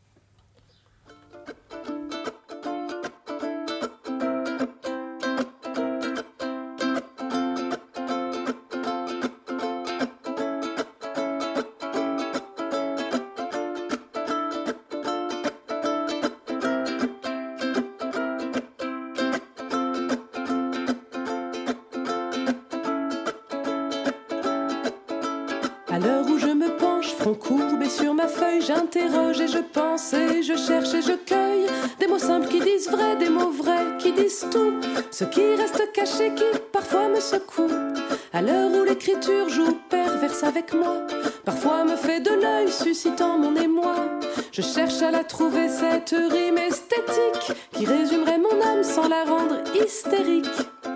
À l'heure où je me penche, front courbé sur ma feuille, j'interroge et je pense et je cherche et je cueille des mots simples qui disent vrai, des mots vrais qui disent tout, ce qui reste caché qui parfois me secoue. À l'heure où l'écriture joue perverse avec moi, parfois me fait de l'œil suscitant mon émoi. Je cherche à la trouver cette rime esthétique qui résumerait mon âme sans la rendre hystérique.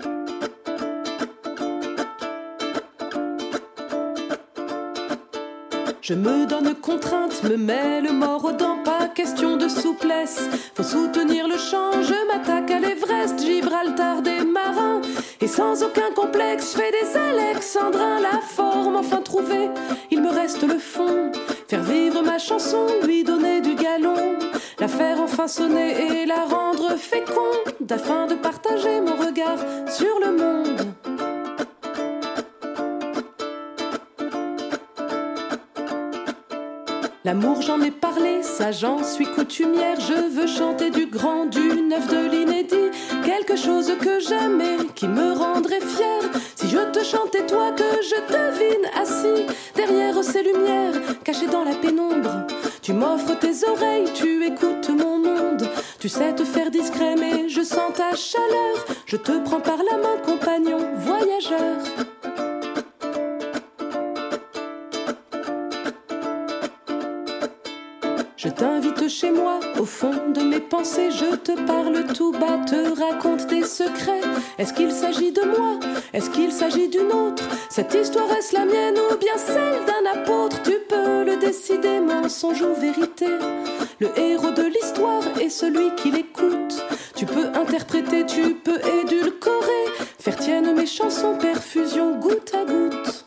Je me donne contrainte, me mets le mort aux dents, pas question de souplesse. Faut soutenir le champ, je m'attaque à l'Everest, Gibraltar des marins. Et sans aucun complexe, fais des alexandrins. La forme enfin trouvée, il me reste le fond. Faire vivre ma chanson, lui donner du galon. La faire enfin sonner et la rendre féconde, afin de partager mon regard sur le monde. L'amour j'en ai parlé, ça j'en suis coutumière. Je veux chanter du grand, du neuf, de l'inédit. Quelque chose que j'aime et qui me rendrait fière. Si je te chantais toi que je devine assis derrière ces lumières cachées dans la pénombre. Tu m'offres tes oreilles, tu écoutes mon monde. Tu sais te faire discret mais je sens ta chaleur. Je te prends par la main compagnon, voyageur. Je t'invite chez moi, au fond de mes pensées, je te parle tout bas, te raconte des secrets. Est-ce qu'il s'agit de moi? Est-ce qu'il s'agit d'une autre? Cette histoire est-ce la mienne ou bien celle d'un apôtre? Tu peux le décider, mensonge ou vérité. Le héros de l'histoire est celui qui l'écoute. Tu peux interpréter, tu peux édulcorer, faire tienne mes chansons, perfusion goutte à goutte.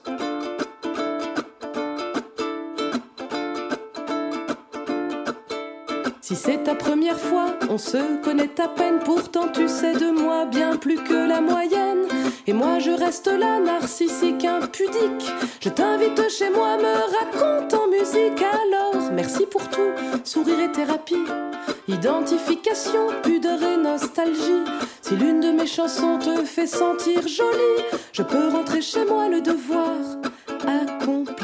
Si c'est ta première fois, on se connaît à peine, pourtant tu sais de moi bien plus que la moyenne. Et moi je reste là, narcissique, impudique. Je t'invite chez moi, me raconte en musique. Alors, merci pour tout, sourire et thérapie, identification, pudeur et nostalgie. Si l'une de mes chansons te fait sentir jolie, je peux rentrer chez moi, le devoir accompli.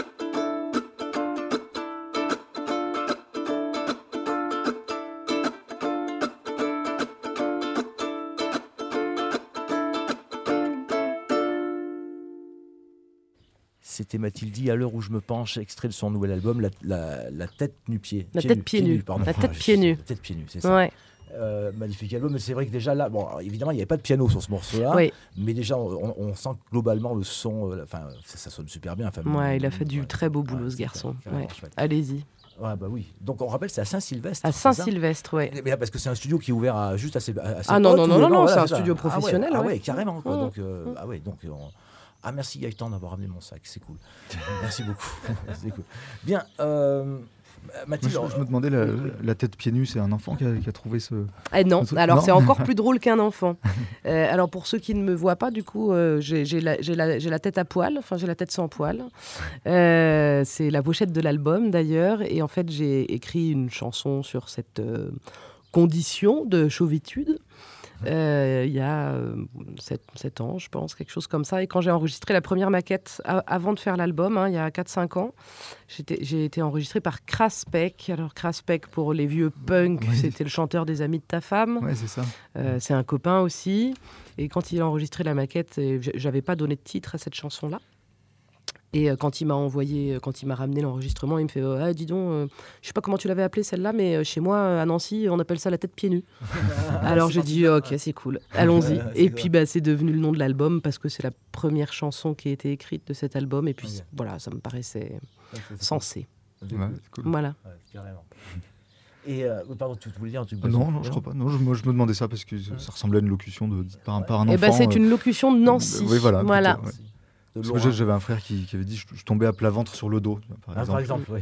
C'était Mathilde, à l'heure où je me penche, extrait de son nouvel album, La tête nu-pied. La tête pieds nus. Pardon. La tête pieds nus. La tête pieds nus, c'est ça. Ouais. Magnifique album, mais c'est vrai que déjà là, bon, évidemment, il n'y avait pas de piano sur ce morceau-là, oui. mais déjà, on sent que globalement le son, ça sonne super bien. Ouais, il a fait du très beau boulot, ce garçon. Ouais. Allez-y. Ouais, bah oui. Donc on rappelle, c'est à Saint-Sylvestre. À Saint-Sylvestre, oui. Mais là, parce que c'est un studio qui est ouvert juste à ses Ah non, voilà, c'est un studio professionnel. Ah ouais, carrément. Quoi. Donc, Ah, merci Gaëtan d'avoir ramené mon sac, c'est cool. Merci beaucoup. C'est cool. Bien, Mathilde. Je me demandais, la tête pieds nus, c'est un enfant qui a trouvé ce. Non, alors c'est encore plus drôle qu'un enfant. Alors pour ceux qui ne me voient pas, du coup, j'ai la tête à poil, enfin j'ai la tête sans poil. C'est la pochette de l'album d'ailleurs, et en fait j'ai écrit une chanson sur cette condition de chauvitude. Il y a 7 ans, je pense, quelque chose comme ça. Et quand j'ai enregistré la première maquette, avant de faire l'album, il y a 4-5 ans, j'ai été enregistré par Kraspek. Alors Kraspek, pour les vieux punks, c'était le chanteur des Amis de ta femme. Ouais, c'est ça. C'est un copain aussi. Et quand il a enregistré la maquette, j'avais pas donné de titre à cette chanson-là. Et quand il m'a ramené l'enregistrement, il me fait ah, dis donc, je sais pas comment tu l'avais appelé celle-là, mais chez moi à Nancy, on appelle ça la tête pieds nus. Alors j'ai dit ok, c'est cool, allons-y. Et puis c'est devenu le nom de l'album parce que c'est la première chanson qui a été écrite de cet album. Et puis voilà, ça me paraissait sensé. Ouais, c'est cool. Voilà. Ouais, carrément. Et pardon, tu voulais dire un truc? Non, je crois pas. Non, je me demandais ça parce que ça ressemblait à une locution par un enfant. Et c'est une locution de Nancy. Oui, voilà. Voilà. Parce que j'avais un frère qui avait dit je tombais à plat ventre sur le dos, par exemple. Oui.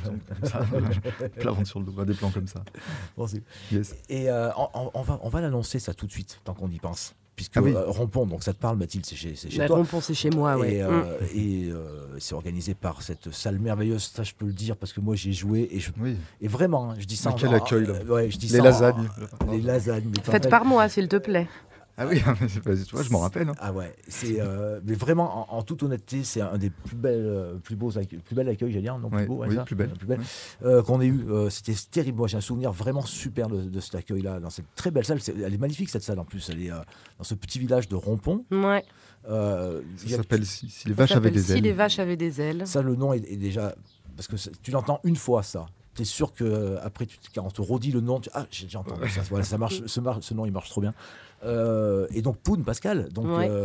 Plat ventre sur le dos, des plans comme ça. Bon, yes. Et on va l'annoncer ça tout de suite, tant qu'on y pense. Puisque Rompon, donc ça te parle, Mathilde, c'est chez toi. Rompon, c'est chez moi, oui. Et c'est organisé par cette salle merveilleuse, ça je peux le dire, parce que moi j'y ai joué. Et vraiment, je dis ça. Quel accueil, là. Je dis les ça. Lasagnes. Les lasagnes. Faites par moi, s'il te plaît. Ah oui, tu vois, je m'en rappelle. Hein. Ah ouais, c'est mais vraiment en toute honnêteté, c'est un des plus bel accueil, j'allais dire, non plus beau, plus belle qu'on ait eu. C'était terrible. Moi, j'ai un souvenir vraiment super de cet accueil-là, dans cette très belle salle. Elle est magnifique cette salle en plus. Elle est dans ce petit village de Rompon. Ouais. Ça s'appelle Si les vaches avaient des ailes. Si les vaches avaient des ailes. Ça, le nom est déjà parce que tu l'entends une fois ça. T'es sûr que après quand on te redit le nom, j'ai déjà entendu ça. Voilà, ça marche. Ce nom, il marche trop bien. Et donc Poun, Pascal, donc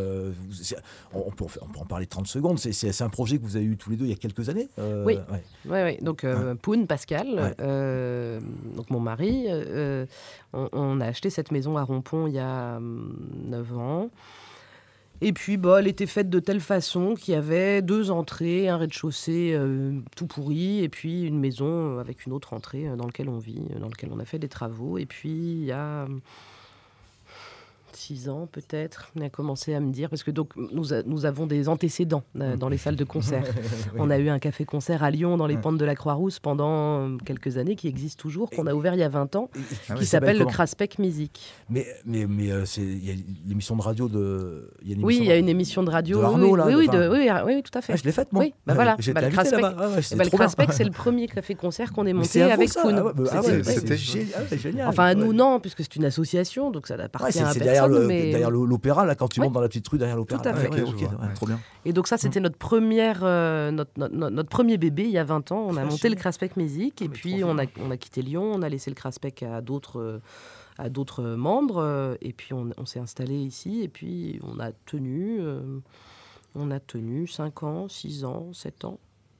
on peut en parler 30 secondes. C'est un projet que vous avez eu tous les deux il y a quelques années. Oui. Donc Poun, Pascal, donc mon mari, on a acheté cette maison à Rompon il y a 9 ans. Et puis, elle était faite de telle façon qu'il y avait 2 entrées, un rez-de-chaussée tout pourri, et puis une maison avec une autre entrée dans laquelle on vit, dans laquelle on a fait des travaux. Et puis, il y a 6 ans peut-être, on a commencé à me dire, parce que donc, nous avons des antécédents dans les salles de concert. On a eu un café-concert à Lyon dans les pentes de la Croix-Rousse pendant quelques années, qui existe toujours, qu'on a ouvert il y a 20 ans, qui s'appelle le Kraspek Music. Mais il y a l'émission de radio de... il y a une émission de radio. De Arnaud, là. Oui, tout à fait. Je l'ai faite, moi. Oui, voilà. Le Kraspek, c'est le premier café-concert qu'on ait monté avec Poun. C'était génial. Enfin, nous, non, puisque c'est une association, donc ça appartient à personne. Derrière l'opéra, là, quand tu montes dans la petite rue derrière l'opéra. Tout à fait. Trop bien. Et donc ça, c'était notre premier bébé il y a 20 ans. On a monté le Kraspek Music, et puis on a quitté Lyon, on a laissé le Kraspek à d'autres membres, et puis on s'est installé ici, et puis on a tenu 5 ans, 6 ans, 7 ans.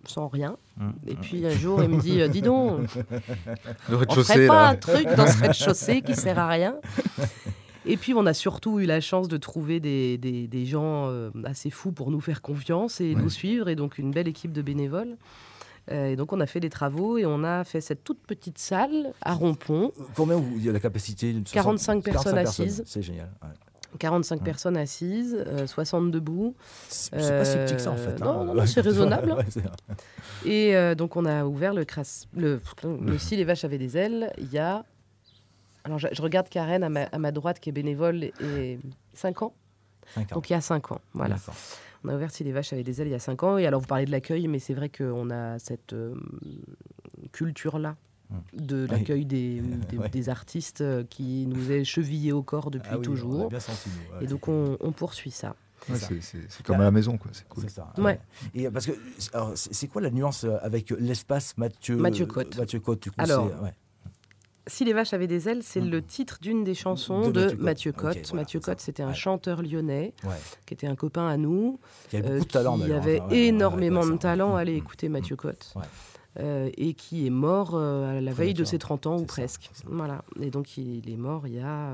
sans rien. Et puis un jour, il me dit dis donc, le on ferait pas un truc dans ce rez-de-chaussée qui sert à rien. Et puis, on a surtout eu la chance de trouver des gens assez fous pour nous faire confiance et nous suivre, et donc une belle équipe de bénévoles. Et donc, on a fait des travaux et on a fait cette toute petite salle à Rompont. Combien il y a la capacité 45 personnes assises. C'est génial. Ouais. 45 personnes assises, 60 debout. C'est pas si petit que ça, en fait. Non, c'est raisonnable. Et donc, on a ouvert le Si les vaches avaient des ailes, il y a... Alors, je regarde Karen à ma droite, qui est bénévole, et 5 ans. 5 ans. Donc, il y a 5 ans, voilà. D'accord. On a ouvert Si les vaches avaient des ailes il y a 5 ans. Et alors, vous parlez de l'accueil, mais c'est vrai qu'on a cette culture-là de l'accueil des artistes qui nous est chevillée au corps depuis toujours. On a bien senti, nous. Et donc, on poursuit ça. C'est comme à la maison, quoi. C'est cool. C'est ça. Ouais. Et parce que, alors, c'est quoi la nuance avec l'espace Mathieu Côte, du coup, alors, Si les vaches avaient des ailes, c'est le titre d'une des chansons de Mathieu Côte. Okay, Mathieu Côte, c'était un chanteur lyonnais qui était un copain à nous. Qui avait beaucoup de talent, qui avait énormément de talent. Allez écouter Mathieu Côte. Et qui est mort à la veille de ses 30 ans ou presque. Voilà. Et donc, il est mort il y a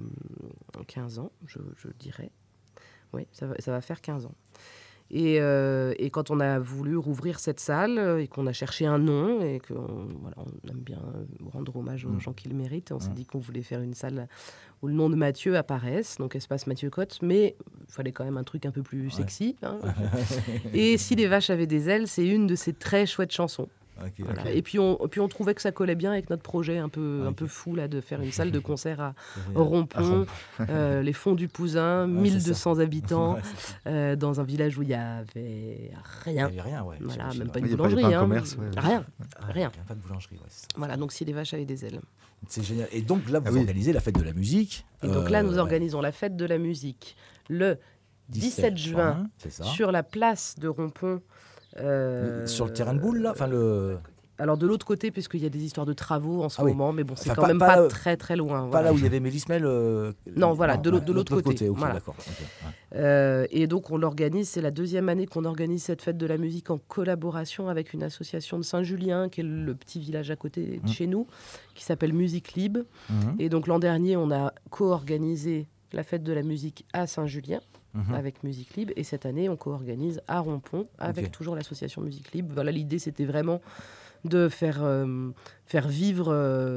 15 ans, je dirais. Oui, ça va faire 15 ans. Et quand on a voulu rouvrir cette salle et qu'on a cherché un nom et qu'on aime bien rendre hommage aux gens qui le méritent, on s'est dit qu'on voulait faire une salle où le nom de Mathieu apparaisse, donc espace Mathieu Côte, mais il fallait quand même un truc un peu plus sexy. Hein. Et Si les vaches avaient des ailes, c'est une de ces très chouettes chansons. Okay, voilà. Okay. Et puis on trouvait que ça collait bien avec notre projet un peu fou là, de faire une salle de concert à Rompont, les fonds du Pousin, 1200 habitants, dans un village où il n'y avait rien. Voilà, même pas une boulangerie. Pas un commerce, rien. Il n'y a pas de boulangerie. Voilà, donc Si les vaches avaient des ailes. C'est génial. Et donc là, vous organisez la fête de la musique. Et donc là, nous organisons la fête de la musique le 17 juin sur la place de Rompont. Sur le terrain de boule, là Alors de l'autre côté, puisqu'il y a des histoires de travaux en ce moment, mais bon, c'est quand même pas très très loin. Pas là où il y avait Mélismel. Non, voilà, de l'autre côté. Okay, voilà. D'accord. Okay. Et donc on l'organise, c'est la deuxième année qu'on organise cette fête de la musique en collaboration avec une association de Saint-Julien, qui est le petit village à côté de chez nous, qui s'appelle Musique Libre. Et donc l'an dernier, on a co-organisé la fête de la musique à Saint-Julien. Avec Musique Libre, et cette année on co-organise à Rompont avec toujours l'association Musique Libre. Voilà, l'idée c'était vraiment de faire vivre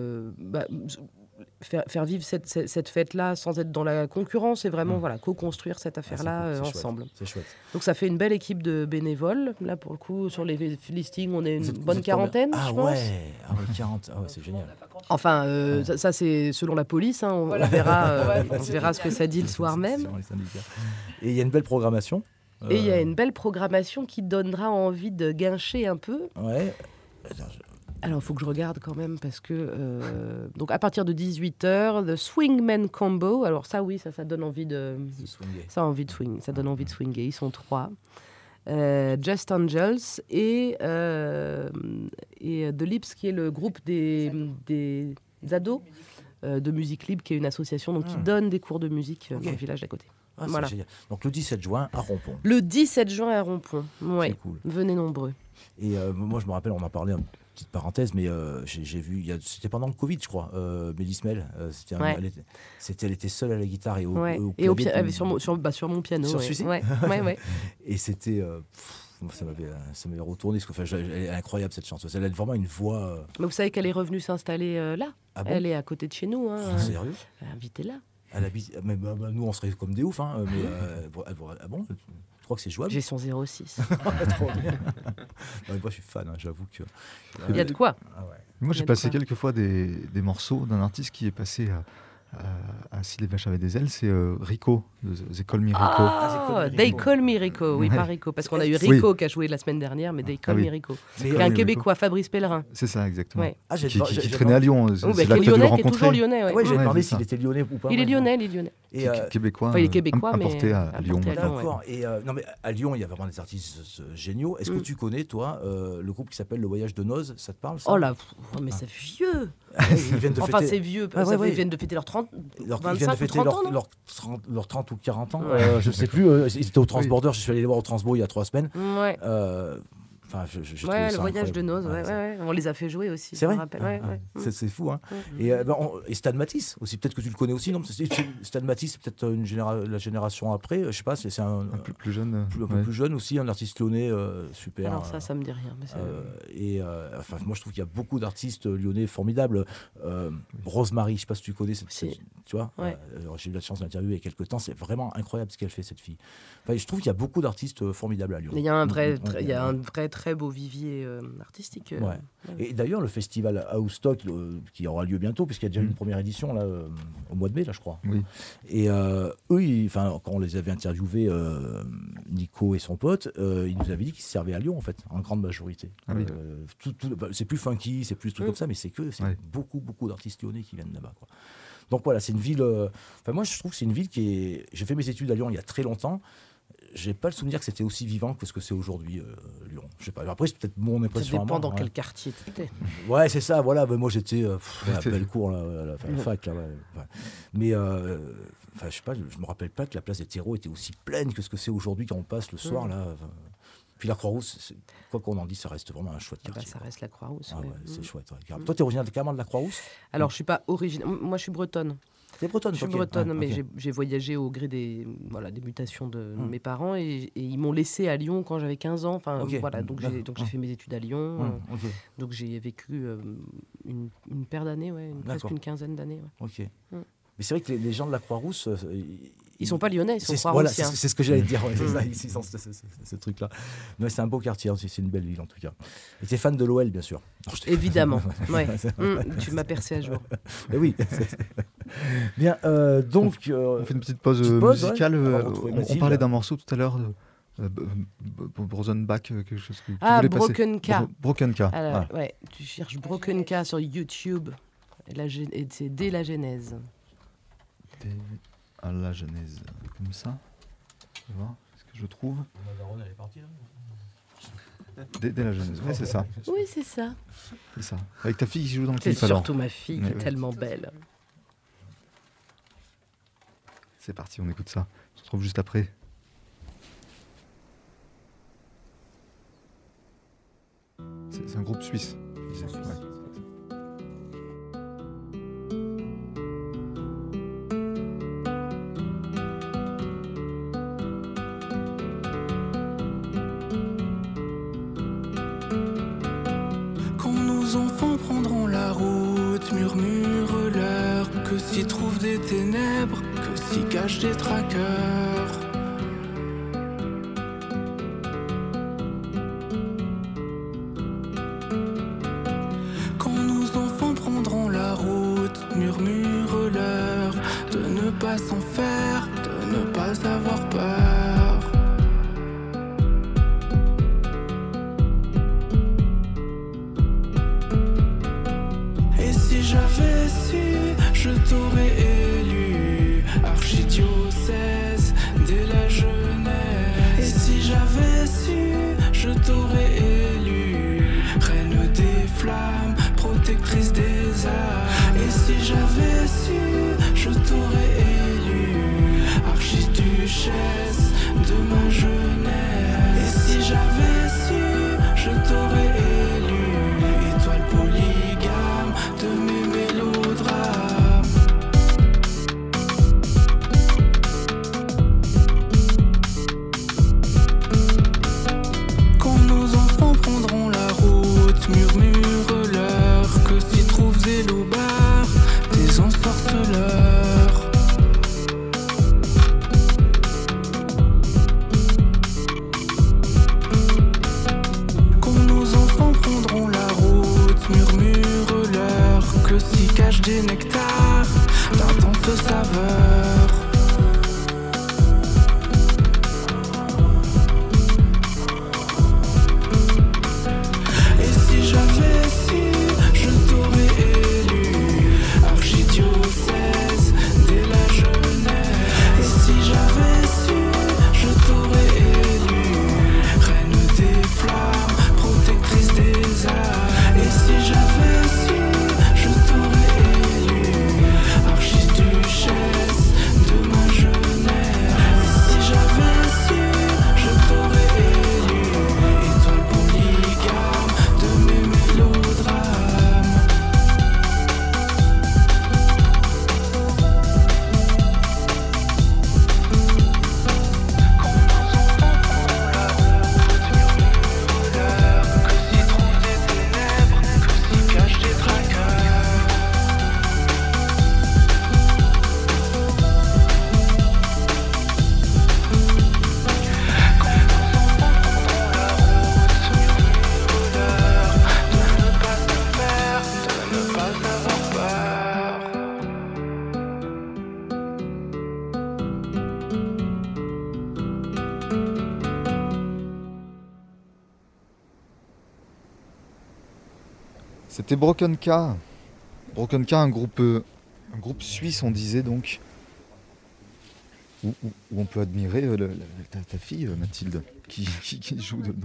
cette fête-là sans être dans la concurrence et vraiment co-construire cette affaire-là ensemble. C'est chouette. Donc ça fait une belle équipe de bénévoles. Là pour le coup, sur les listings, on est une bonne quarantaine, je pense. 40, c'est génial. Enfin, ça c'est selon la police, hein, on verra ce que ça dit le soir même. Et il y a une belle programmation. Et il y a une belle programmation qui donnera envie de guincher un peu. Ouais. Alors, il faut que je regarde quand même parce que... donc, à partir de 18h, The Swingman Combo. Alors ça, oui, ça donne envie de... Ça donne envie de swinger. Ils sont 3. Just Angels et The Lips, qui est le groupe des ados de Musique Libre, qui est une association donc, qui donne des cours de musique dans le village d'à côté. Voilà. Donc, le 17 juin à Rompont. Le 17 juin à Rompont, oui. C'est cool. Venez nombreux. Et moi, je me rappelle, on en parlait... Petite parenthèse, mais j'ai vu, c'était pendant le Covid, je crois, Mélismel, elle était seule à la guitare et au clavier, sur mon piano. Sur celui-ci. Ouais. Et c'était, ça m'avait retourné, parce que, elle est incroyable cette chanson, elle a vraiment une voix... Mais vous savez qu'elle est revenue s'installer là. Ah bon, elle est à côté de chez nous. Hein. Sérieux? Invitez-la. Nous, on serait comme des oufs, hein, mais ah bon, je crois que c'est jouable. J'ai son 06. Trop bien. Moi, je suis fan, hein, j'avoue que... Il y a de quoi. Moi, j'ai passé quelques fois des morceaux d'un artiste qui est passé à Si les vaches avaient des ailes, c'est Rico, de They Call Me Rico. They Call Me Rico, oui, pas Rico, parce qu'on a eu Rico qui a joué la semaine dernière, mais They Call Me Rico. C'est un Québécois, Fabrice Pellerin. C'est ça, exactement. Ouais. Qui traînait à Lyon. C'est là que tu as dû le rencontrer. Qui est toujours lyonnais. Ouais, j'ai demandé s'il était lyonnais ou pas. Il est lyonnais. Et Québécois, enfin, il est québécois, importé à Lyon. D'accord. Et non, mais à Lyon, il y a vraiment des artistes géniaux. Est-ce que tu connais, toi, le groupe qui s'appelle Le Voyage de Noz? Ça te parle, ça? Oh là, mais c'est vieux. Enfin, c'est vieux. Ils viennent de fêter leurs 30, 25 ou 30 ans, leurs 30 ou 40 ans. Je sais plus. Ils étaient au Transborder. Je suis allé les voir au Transbo il y a 3 semaines. Enfin, le voyage de noces, on les a fait jouer aussi. C'est vrai. C'est fou, hein. Et Stan Matisse aussi, peut-être que tu le connais aussi, non? Stan Matisse, c'est peut-être la génération après, je sais pas, c'est un peu plus jeune, un peu plus jeune aussi, un artiste lyonnais super. Alors ça me dit rien. Mais moi, je trouve qu'il y a beaucoup d'artistes lyonnais formidables. Rosemary, je sais pas si tu connais, tu vois. J'ai eu la chance d'interviewer il y a quelques temps, c'est vraiment incroyable ce qu'elle fait, cette fille. Enfin, je trouve qu'il y a beaucoup d'artistes formidables à Lyon. Il y a un vrai très beau vivier artistique. Et d'ailleurs, le festival House-Stock qui aura lieu bientôt, puisqu'il y a déjà une première édition là, au mois de mai, là, je crois. Oui. Et eux, quand on les avait interviewés, Nico et son pote, ils nous avaient dit qu'ils se servaient à Lyon, en fait, en grande majorité. Ah oui. C'est plus funky, c'est plus trucs comme ça, mais c'est beaucoup d'artistes lyonnais qui viennent là-bas, quoi. Donc voilà, c'est une ville. Moi, je trouve que c'est une ville qui est. J'ai fait mes études à Lyon il y a très longtemps. J'ai pas le souvenir que c'était aussi vivant que ce que c'est aujourd'hui, Lyon. Je sais pas. Après, c'est peut-être mon impression. Ça dépend dans quel quartier tu étais. Ouais, c'est ça. Voilà. Moi, j'étais à Bellecour, à la fac. Là, Mais je sais pas. Je me rappelle pas que la place des terreaux était aussi pleine que ce que c'est aujourd'hui quand on passe le soir là. Puis la Croix-Rousse, quoi qu'on en dise, ça reste vraiment un chouette quartier. Ça reste la Croix-Rousse. C'est chouette. Toi, t'es originaire carrément de la Croix-Rousse? Alors, je suis pas originaire. Moi, je suis bretonne. T'es bretonne? Je suis bretonne, mais j'ai voyagé au gré des mutations de mes parents et ils m'ont laissé à Lyon quand j'avais 15 ans. Enfin, donc j'ai fait mes études à Lyon. Donc j'ai vécu une paire d'années, presque une quinzaine d'années. Ok. Mais c'est vrai que les gens de la Croix-Rousse... Ils sont pas lyonnais, ils sont croix-roussiens. C'est ce que j'allais te dire. C'est ça, ce truc-là. Mais c'est un beau quartier, c'est une belle ville en tout cas. Et tu es fan de l'OL, bien sûr. Évidemment. Tu m'as percé à jour. Mais oui. Bien. Donc, on fait une petite pause musicale. On parlait d'un morceau tout à l'heure. Brosenbach, quelque chose que tu voulais Broken passer. Broken K. Alors, tu cherches Broken K sur YouTube. Et c'est dès la Genèse. À la Genèse, comme ça. Tu vois ce que je trouve. Elle est partie, là. Dès la Genèse, c'est ça. Oui, c'est ça. C'est ça. Avec ta fille qui joue dans le clip. C'est surtout ma fille qui est tellement belle. C'est parti, on écoute ça. On se retrouve juste après. C'est un groupe suisse. S'y trouvent des ténèbres, que s'y cachent des traqueurs. Quand nos enfants prendront la route, murmure-leur de ne pas s'en faire, de ne pas avoir peur. Et si j'avais su, je t'aurais élu archidiocèse dès la jeunesse. Et si j'avais su, je t'aurais élu reine des flammes, protectrice des âmes. Et si j'avais su, je t'aurais élu archiduchesse de ma jeunesse. Et si j'avais su, je t'aurais élu étoile polygame de mes mélodrames. Murmure-leur que s'y trouvent des loupards, des ensorceleurs. Quand nos enfants prendront la route, murmure-leur que s'y cachent des nectars d'intenses saveurs. J'avais su, je t'aurais élu archidiocèse dès la jeunesse. Et si j'avais su, je t'aurais élu reine des flammes, protectrice des âmes. Et si j'avais su, je t'aurais élu C'était Broken K. Broken K, un groupe suisse, on disait donc, où on peut admirer ta fille, Mathilde, qui joue dedans.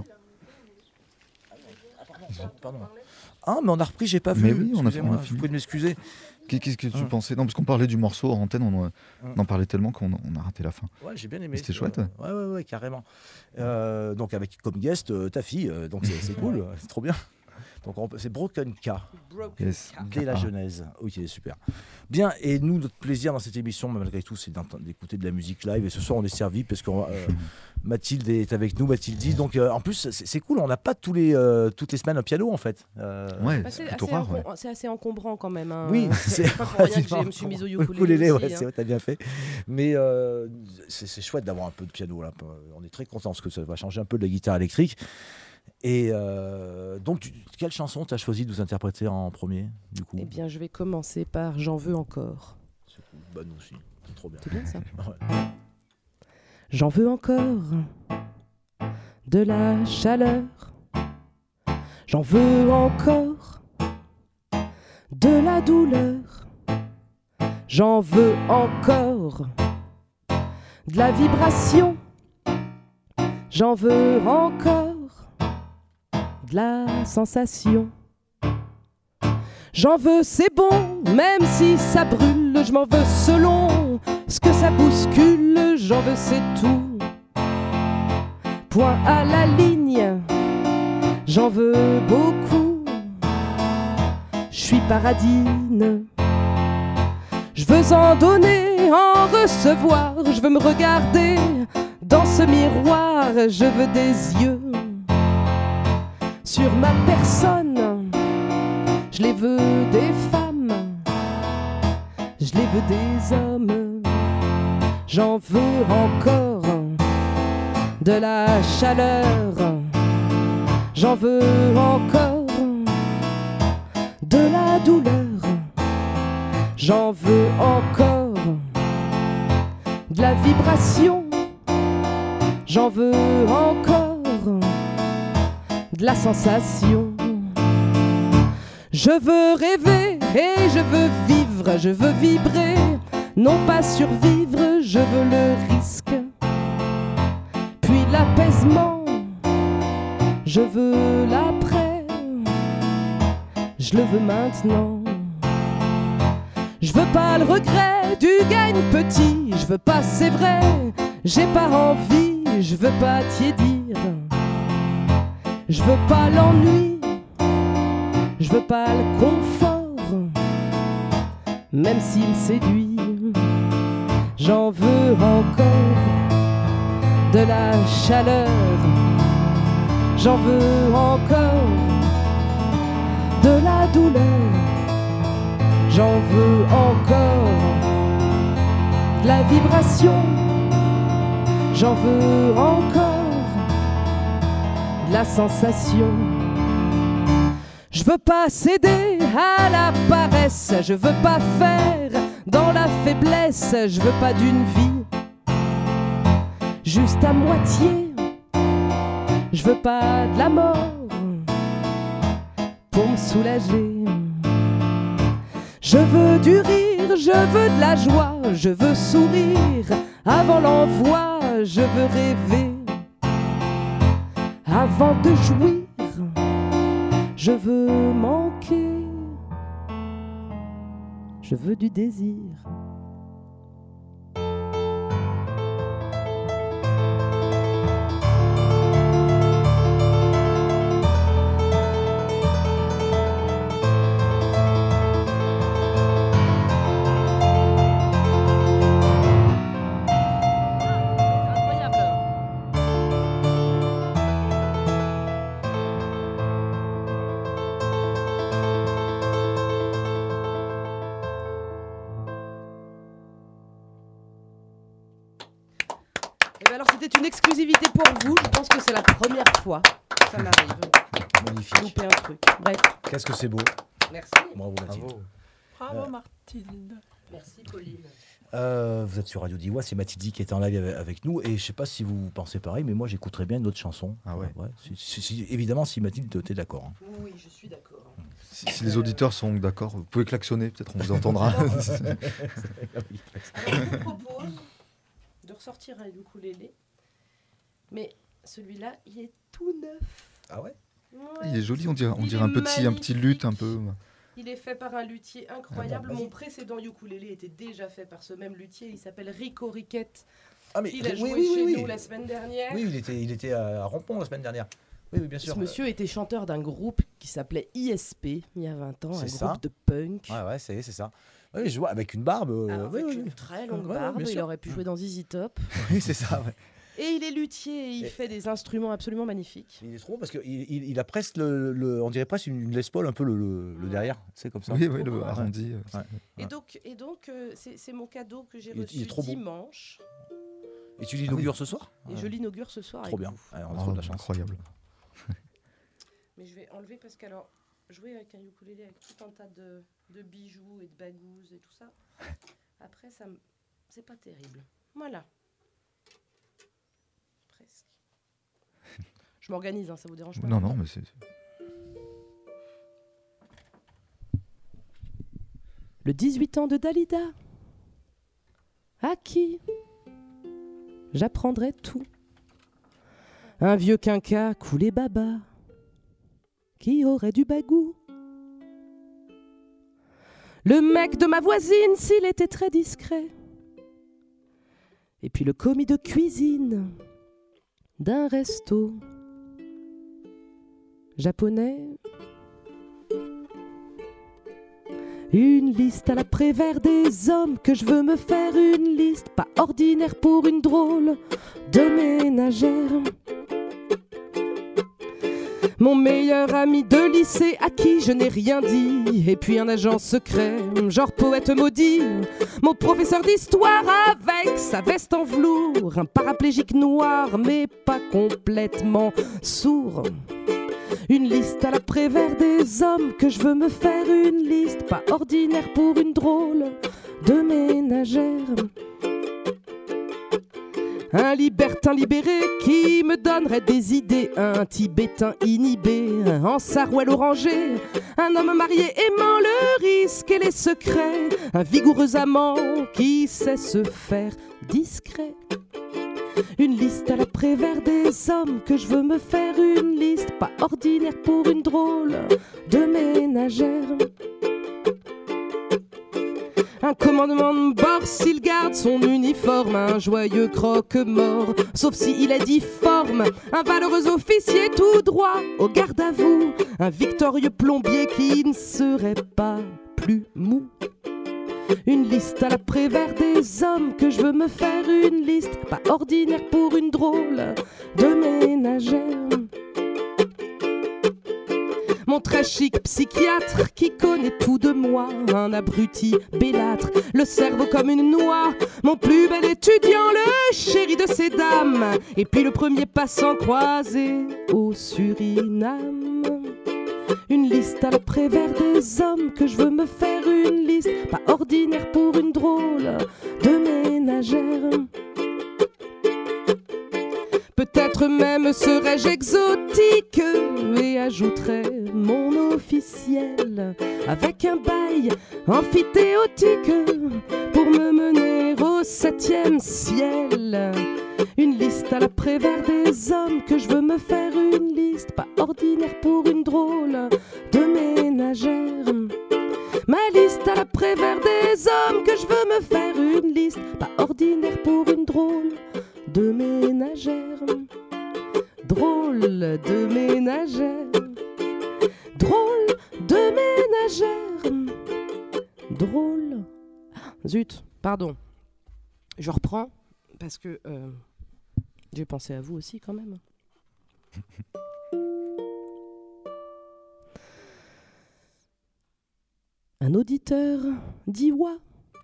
Pardon. Ah, mais on a repris, j'ai pas vu. Mais oui, on a vous pouvez m'excuser. Qu'est-ce que tu pensais? Non, parce qu'on parlait du morceau en antenne, on en parlait tellement qu'on a raté la fin. Ouais, j'ai bien aimé. C'était chouette. Ouais, carrément. Donc avec comme guest ta fille, donc c'est cool, c'est trop bien. Donc c'est Broken K. Yes. Dès la genèse. Ok, super. Bien, et nous, notre plaisir dans cette émission, malgré tout, c'est d'écouter de la musique live. Et ce soir, on est servi parce que Mathilde est avec nous, Mathilde. Donc en plus, c'est cool, on n'a pas toutes les semaines un piano en fait. Ouais, c'est plutôt rare. C'est assez encombrant quand même. Hein. Oui, c'est pas pour rien que je me suis mise au ukulélé. Ouais, c'est vrai, t'as bien fait. Mais c'est chouette d'avoir un peu de piano là. On est très contents parce que ça va changer un peu de la guitare électrique. Et donc, quelle chanson t'as choisi de vous interpréter en premier, du coup? Eh bien, je vais commencer par J'en veux encore. C'est cool. Bah, nous aussi, c'est trop bien. C'est bien ça. Ouais. J'en veux encore de la chaleur. J'en veux encore de la douleur. J'en veux encore de la vibration. J'en veux encore de la sensation. J'en veux, c'est bon, même si ça brûle. Je m'en veux selon ce que ça bouscule. J'en veux, c'est tout. Point à la ligne. J'en veux beaucoup. Je suis paradine. Je veux en donner, en recevoir. Je veux me regarder dans ce miroir. Je veux des yeux sur ma personne. Je les veux des femmes, je les veux des hommes. J'en veux encore de la chaleur. J'en veux encore de la douleur. J'en veux encore de la vibration. J'en veux encore de la sensation. Je veux rêver et je veux vivre, je veux vibrer, non pas survivre, je veux le risque, puis l'apaisement, je veux l'après, je le veux maintenant. Je veux pas le regret du gagne petit, je veux pas, c'est vrai, j'ai pas envie, je veux pas tiédir. Je veux pas l'ennui, je veux pas le confort, même s'il séduit. J'en veux encore de la chaleur. J'en veux encore de la douleur. J'en veux encore de la vibration. J'en veux encore de la sensation. Je veux pas céder à la paresse, je veux pas faire dans la faiblesse, je veux pas d'une vie juste à moitié. Je veux pas de la mort pour me soulager. Je veux du rire, je veux de la joie, je veux sourire avant l'envoi, je veux rêver avant de jouir. Je veux manquer, je veux du désir. C'était une exclusivité pour vous. Je pense que c'est la première fois que ça m'arrive. Magnifique. Louper un truc. Bref. Qu'est-ce que c'est beau. Merci. Bravo Mathilde. Bravo Mathilde. Merci Pauline. Vous êtes sur Radio Diwa, c'est Mathilde qui est en live avec nous. Et je sais pas si vous pensez pareil, mais moi j'écouterais bien une autre chanson. Ah ouais, évidemment, si Mathilde, t'es d'accord. Hein. Oui, je suis d'accord. Si les auditeurs sont d'accord, vous pouvez klaxonner, peut-être on vous entendra. Alors, je vous propose de ressortir un ukulélé, mais celui-là, il est tout neuf. Ah ouais? Il est joli, on dirait un petit luth un peu. Il est fait par un luthier incroyable. Mon précédent ukulélé était déjà fait par ce même luthier. Il s'appelle Rico Riquette. Il a joué chez nous la semaine dernière. Oui, il était à Rampont la semaine dernière. Oui, bien sûr. Ce monsieur était chanteur d'un groupe qui s'appelait ISP il y a 20 ans, groupe de punk. Ouais, c'est ça. Oui, je vois, avec une barbe. Avec une très longue barbe, il aurait pu jouer dans ZZ Top. Oui, c'est ça, ouais. Et il est luthier, il fait des instruments absolument magnifiques. Il est trop parce qu'il a presque on dirait presque une Les Paul un peu le derrière, c'est comme ça. Oui, le arrondi. Et donc c'est mon cadeau que j'ai reçu dimanche. Et tu l'inaugures ce soir? Et je l'inaugure ce soir. Trop bien. Allez, on a trop de la chance. Incroyable. Mais je vais enlever parce qu'alors jouer avec un ukulélé avec tout un tas de bijoux et de bagouses et tout ça, après c'est pas terrible. Voilà. Presque. Je m'organise, ça vous dérange pas? Non, mais c'est... Le 18 ans de Dalida, à qui j'apprendrai tout. Un vieux quinca coulé baba, qui aurait du bagou. Le mec de ma voisine, s'il était très discret. Et puis le commis de cuisine d'un resto japonais. Une liste à la Prévert des hommes que je veux me faire, une liste pas ordinaire pour une drôle de ménagère. Mon meilleur ami de lycée à qui je n'ai rien dit, et puis un agent secret, genre poète maudit. Mon professeur d'histoire avec sa veste en velours, un paraplégique noir mais pas complètement sourd. Une liste à la Prévert des hommes que je veux me faire, une liste pas ordinaire pour une drôle de ménagère. Un libertin libéré qui me donnerait des idées, un tibétain inhibé en sarouel orangé, un homme marié aimant le risque et les secrets, un vigoureux amant qui sait se faire discret. Une liste à la Prévert des hommes que je veux me faire, une liste pas ordinaire pour une drôle de ménagère. Un commandement de bord s'il garde son uniforme, un joyeux croque-mort, sauf s'il est difforme, un valeureux officier tout droit au garde à vous, un victorieux plombier qui ne serait pas plus mou. Une liste à la Prévert des hommes que je veux me faire, une liste pas ordinaire pour une drôle de ménagère. Mon très chic psychiatre qui connaît tout de moi, un abruti bellâtre, le cerveau comme une noix, mon plus bel étudiant, le chéri de ces dames, et puis le premier passant croisé au Suriname. Une liste à la Prévert des hommes que je veux me faire, une liste pas ordinaire pour une drôle de ménagère. Peut-être même serais-je exotique et ajouterais mon officiel avec un bail amphithéotique pour me mener au 7e ciel. Une liste à la Prévert des hommes que je veux me faire, une liste pas ordinaire pour une drôle de ménagère. Ma liste à la Prévert des hommes que je veux me faire, une liste pas ordinaire pour une drôle de ménagère. Drôle de ménagère. Drôle de ménagère. Drôle. Zut, pardon. Je reprends parce que j'ai pensé à vous aussi quand même. Un auditeur d'Iwa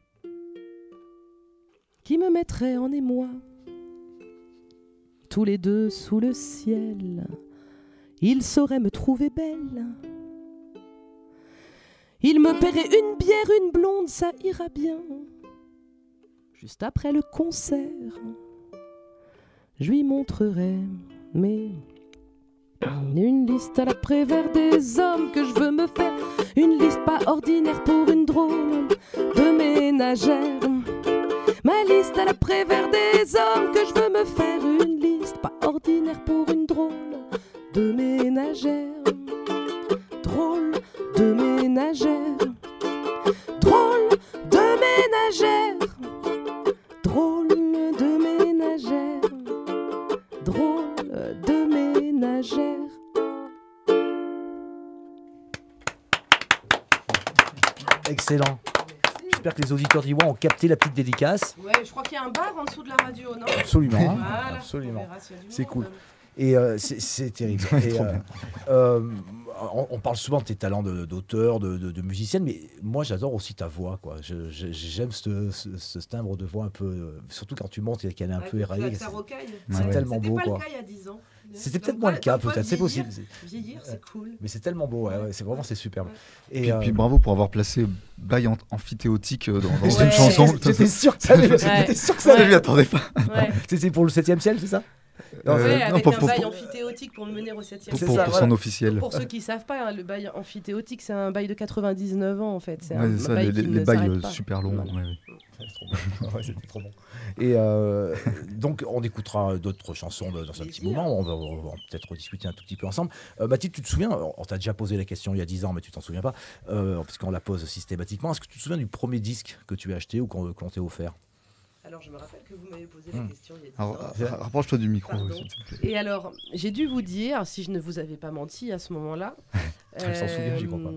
qui me mettrait en émoi. Tous les deux sous le ciel, il saurait me trouver belle. Il me paierait une bière, une blonde, ça ira bien. Juste après le concert, je lui montrerai mes Une liste à la Prévert des hommes que je veux me faire. Une liste pas ordinaire pour une drôle de ménagère. Ma liste à la Prévert des hommes que je veux me faire. Une liste pas ordinaire pour une drôle de ménagère. Drôle de ménagère. Drôle de ménagère. Drôle de ménagère. Drôle de ménagère. Excellent. J'espère que les auditeurs d'Iwan ont capté la petite dédicace. Ouais, je crois qu'il y a un bar en dessous de la radio, non? Absolument. Voilà, Absolument. C'est monde, cool. Et c'est terrible. Et, on parle souvent de tes talents d'auteur, de musicienne, mais moi j'adore aussi ta voix, quoi. J'aime ce timbre de voix un peu, surtout quand tu montes et qu'elle est un peu éraillée. C'est tellement beau, quoi. C'était pas le cas il y a 10 ans. C'était peut-être moins le cas, peut-être, c'est possible. Vieillir, c'est cool. Mais c'est tellement beau, c'est superbe. Et puis bravo pour avoir placé bail amphithéotique dans une chanson. J'étais sûr que ça ne lui attendait pas. C'était pour le 7e ciel, c'est ça? Avec un bail amphithéotique pour le mener au 7e ciel. Pour son officiel. Pour ceux qui ne savent pas, le bail amphithéotique, c'est un bail de 99 ans en fait. C'est un ça, bail les bails super longs. C'était trop bon. Et donc, on écoutera d'autres chansons dans un petit moment. On va peut-être rediscuter un tout petit peu ensemble. Mathilde, tu te souviens, on t'a déjà posé la question il y a 10 ans, mais tu t'en souviens pas, parce qu'on la pose systématiquement. Est-ce que tu te souviens du premier disque que tu as acheté ou qu'on t'a offert? Alors, je me rappelle que vous m'avez posé la question il y a 10 ans. Rapproche-toi du micro. Et alors, j'ai dû vous dire, si je ne vous avais pas menti à ce moment-là... Elle s'en souvient, j'y crois pas.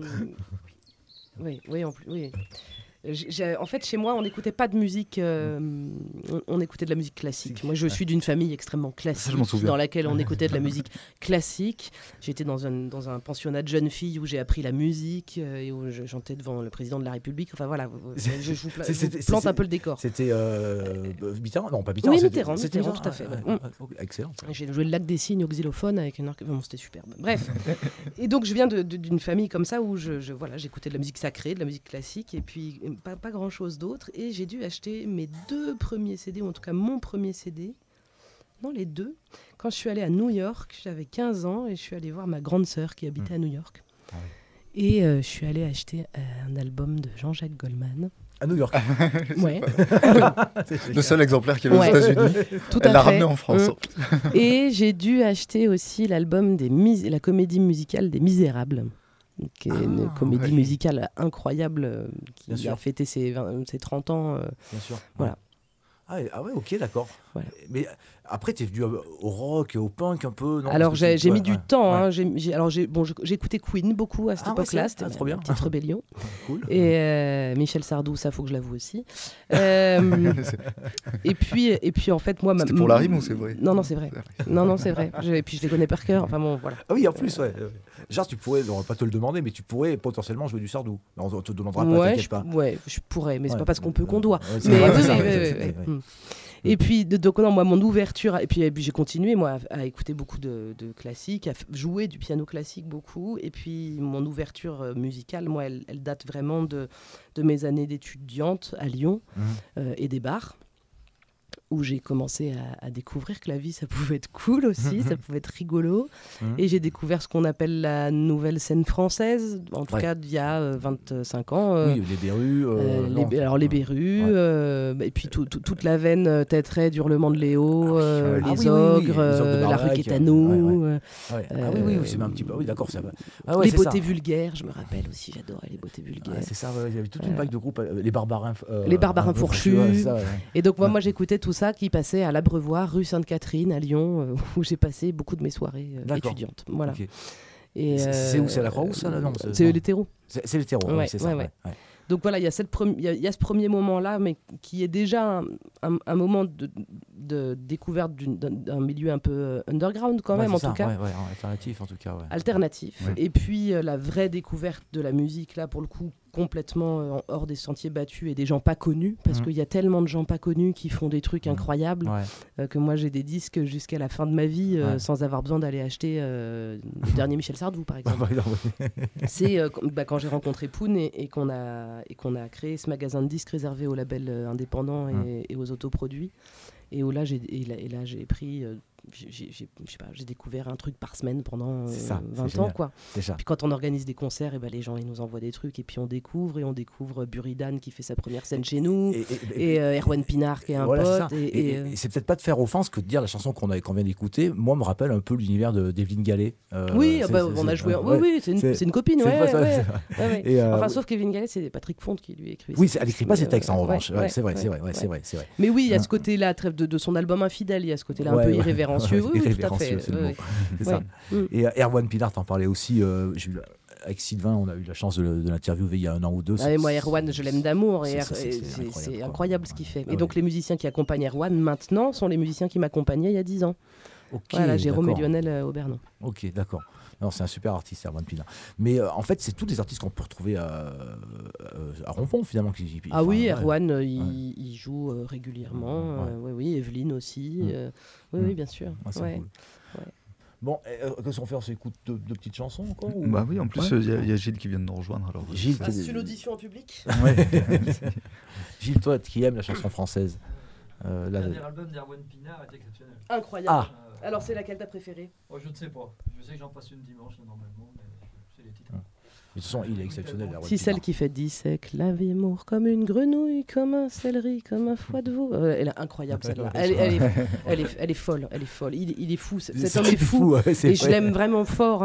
Oui, en plus, oui. En fait, chez moi, on n'écoutait pas de musique, on écoutait de la musique classique. Moi, je suis d'une famille extrêmement classique, dans laquelle on écoutait de la musique classique. J'étais dans un pensionnat de jeunes filles où j'ai appris la musique et où je chantais devant le président de la République. Enfin voilà, je vous plante un peu le décor. C'était Mitterrand? Non, pas Mitterrand. Oui, Mitterrand, tout à fait. Excellent. J'ai joué le Lac des Cygnes au xylophone avec une orchestre. Bon, c'était superbe. Bref. Et donc, je viens d'une famille comme ça où j'écoutais de la musique sacrée, de la musique classique, et puis pas grand chose d'autre, et j'ai dû acheter mes 2 premiers CD, ou en tout cas mon premier CD, non les 2, quand je suis allée à New York. J'avais 15 ans et je suis allée voir ma grande sœur qui habitait à New York. Et je suis allée acheter un album de Jean-Jacques Goldman. À New York. Ouais. Le seul exemplaire qu'il y avait aux États-Unis. Elle l'a ramené en France. Et j'ai dû acheter aussi l'album la comédie musicale des Misérables, qui est une comédie musicale incroyable qui a fêté ses 30 ans. Bien sûr. Voilà. Ah ouais, ok, d'accord. Ouais. Mais après, t'es venu au rock, au punk un peu, non? Alors j'ai mis du temps. Hein. J'ai écouté Queen beaucoup à cette époque-là. C'était trop bien. Petite rébellion. Cool. Et Michel Sardou, ça faut que je l'avoue aussi. et puis en fait moi. C'était pour la rime ou c'est vrai? Non, c'est vrai. Non, c'est vrai. Et puis je les connais par cœur. Enfin bon, voilà. Ah oui, en plus, ouais. Genre, tu pourrais, on va pas te le demander, mais tu pourrais potentiellement jouer du Sardou. On te demandera pas, t'inquiète pas. Ouais, je pourrais, mais c'est pas parce qu'on peut qu'on doit. Et puis, donc, non, moi, mon ouverture, et puis j'ai continué, moi, à écouter beaucoup de classiques, à jouer du piano classique beaucoup. Et puis, mon ouverture musicale, moi, elle date vraiment de mes années d'étudiante à Lyon et des bars, où j'ai commencé à découvrir que la vie, ça pouvait être cool aussi, ça pouvait être rigolo. Et j'ai découvert ce qu'on appelle la nouvelle scène française, en tout cas il y a 25 ans. Oui, les Berus. Les Berus, et puis toute la veine Tétret, Hurlement de Léo, les Ogres, la rue Quétano. Oui, c'est un petit peu. Oui, d'accord. Les beautés vulgaires, je me rappelle aussi, j'adorais les beautés vulgaires. C'est ça, il y avait toute une vague de groupes, les Barbarins. Les Barbarins fourchus. Et donc, moi, j'écoutais tout ça qui passait à l'Abreuvoir, rue Sainte-Catherine, à Lyon, où j'ai passé beaucoup de mes soirées étudiantes. Voilà. Okay. Et c'est où? C'est à la Croix-Rousse, ça, là? Non, c'est les terreaux. C'est les terreaux, c'est ça. Ouais. Donc voilà, il y a ce premier moment-là, mais qui est déjà un moment de découverte d'un milieu un peu underground quand même, en tout cas. Alternatif, en tout cas. Alternatif. Ouais. Et puis la vraie découverte de la musique, là, pour le coup, complètement hors des sentiers battus et des gens pas connus, parce qu'il y a tellement de gens pas connus qui font des trucs incroyables, que moi j'ai des disques jusqu'à la fin de ma vie sans avoir besoin d'aller acheter le dernier Michel Sardou, par exemple. C'est quand j'ai rencontré Poun et qu'on a créé ce magasin de disques réservé aux labels indépendants et aux autoproduits. Et là, j'ai pris j'ai découvert un truc par semaine pendant 20 ans, quoi. Puis quand on organise des concerts, et les gens ils nous envoient des trucs et puis on découvre Buridan qui fait sa première scène chez nous et Erwan Pinard qui est un pote. Et c'est peut-être pas de faire offense que de dire la chanson qu'on vient d'écouter, moi me rappelle un peu l'univers d'Evelyne Gallet. Oui, on a joué. Oui, c'est une copine. Enfin, sauf qu'Evelyne Gallet, c'est Patrick Fonte qui lui écrit. Oui, elle écrit pas ses textes en revanche. C'est vrai. Mais oui, il y a ce côté-là de son album Infidèle, il y a ce côté-là un peu irrévérencieux. Oui, tout à fait. C'est ça. Et Erwan Pinard, t'en parlais aussi. Avec Sylvain, on a eu la chance de l'interviewer il y a 1 an ou 2. Moi, Erwan, je l'aime d'amour. C'est incroyable ce qu'il fait. Et donc, les musiciens qui accompagnent Erwan maintenant sont les musiciens qui m'accompagnaient il y a 10 ans. Voilà, Jérôme et Lionel Aubernon. Ok, d'accord. Non, c'est un super artiste, Erwan Pinard. Mais en fait, c'est tous les artistes qu'on peut retrouver à Rompon, finalement. Erwan, il joue régulièrement. Oui, Evelyne aussi. Oui, bien sûr. Cool. Bon, qu'est-ce qu'on fait ? On s'écoute deux petites chansons encore Bah oui, en plus, il y a Gilles qui vient de nous rejoindre. Alors, Gilles, c'est une audition en public. Gilles, toi qui aimes la chanson française. Le dernier album d'Erwan Pinard est exceptionnel. Incroyable. Alors, c'est laquelle t'as préférée ? Je ne sais pas. Je sais que j'en passe une dimanche, normalement, mais c'est les titres. De toute façon, il est exceptionnel. Si celle qui fait dissèque la vie mourt comme une grenouille, comme un céleri, comme un foie de veau. Elle est incroyable celle-là. Elle est folle. Il est fou. Cet homme est fou. Et je l'aime vraiment fort.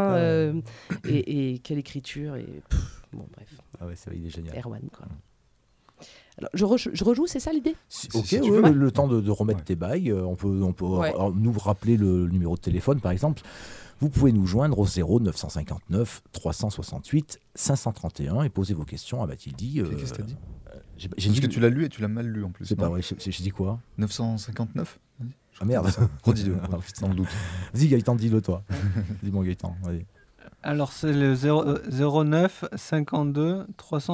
Et quelle écriture. Bon, bref. Ah ouais, il est génial. Erwan, quoi. Alors, je rejoue, c'est ça l'idée ? Le temps de remettre tes bails. On peut nous rappeler le numéro de téléphone, par exemple. Vous pouvez nous joindre au 0 959 368 531 et poser vos questions à Mathilde. Qu'est-ce que tu as dit Parce que tu l'as lu et tu l'as mal lu en plus. C'est pas vrai, j'ai dit quoi ? 959 ? Ah merde. Redis-le, sans le doute. Vas-y Gaëtan, dis-le toi. Dis-moi Gaëtan, vas-y. Alors c'est le 09 52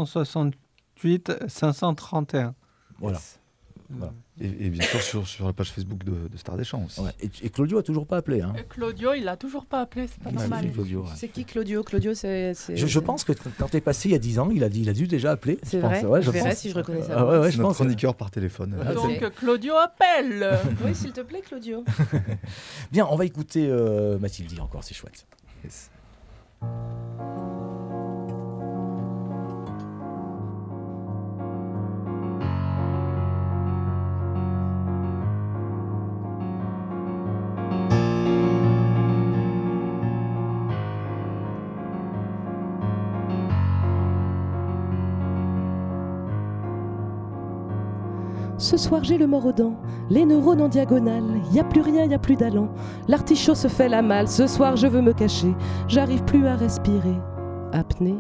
368 531. Voilà. Yes. Voilà. Et bien sûr sur la page Facebook de Star des Champs aussi. Ouais. Et Claudio a toujours pas appelé. Hein. Claudio, il a toujours pas appelé, c'est pas normal. Claudio, C'est qui Claudio ? Claudio, c'est... Je pense que quand t'es passé il y a 10 ans, il a dû déjà appeler. C'est vrai. Je verrai si je reconnais ça. Je pense chroniqueur par téléphone. Donc Claudio appelle. Oui, s'il te plaît, Claudio. Bien, on va écouter Mathilde encore, c'est chouette. Yes. Ce soir j'ai le mort aux dents, les neurones en diagonale, y a plus rien, y a plus d'allant, l'artichaut se fait la malle, ce soir je veux me cacher, j'arrive plus à respirer, apnée.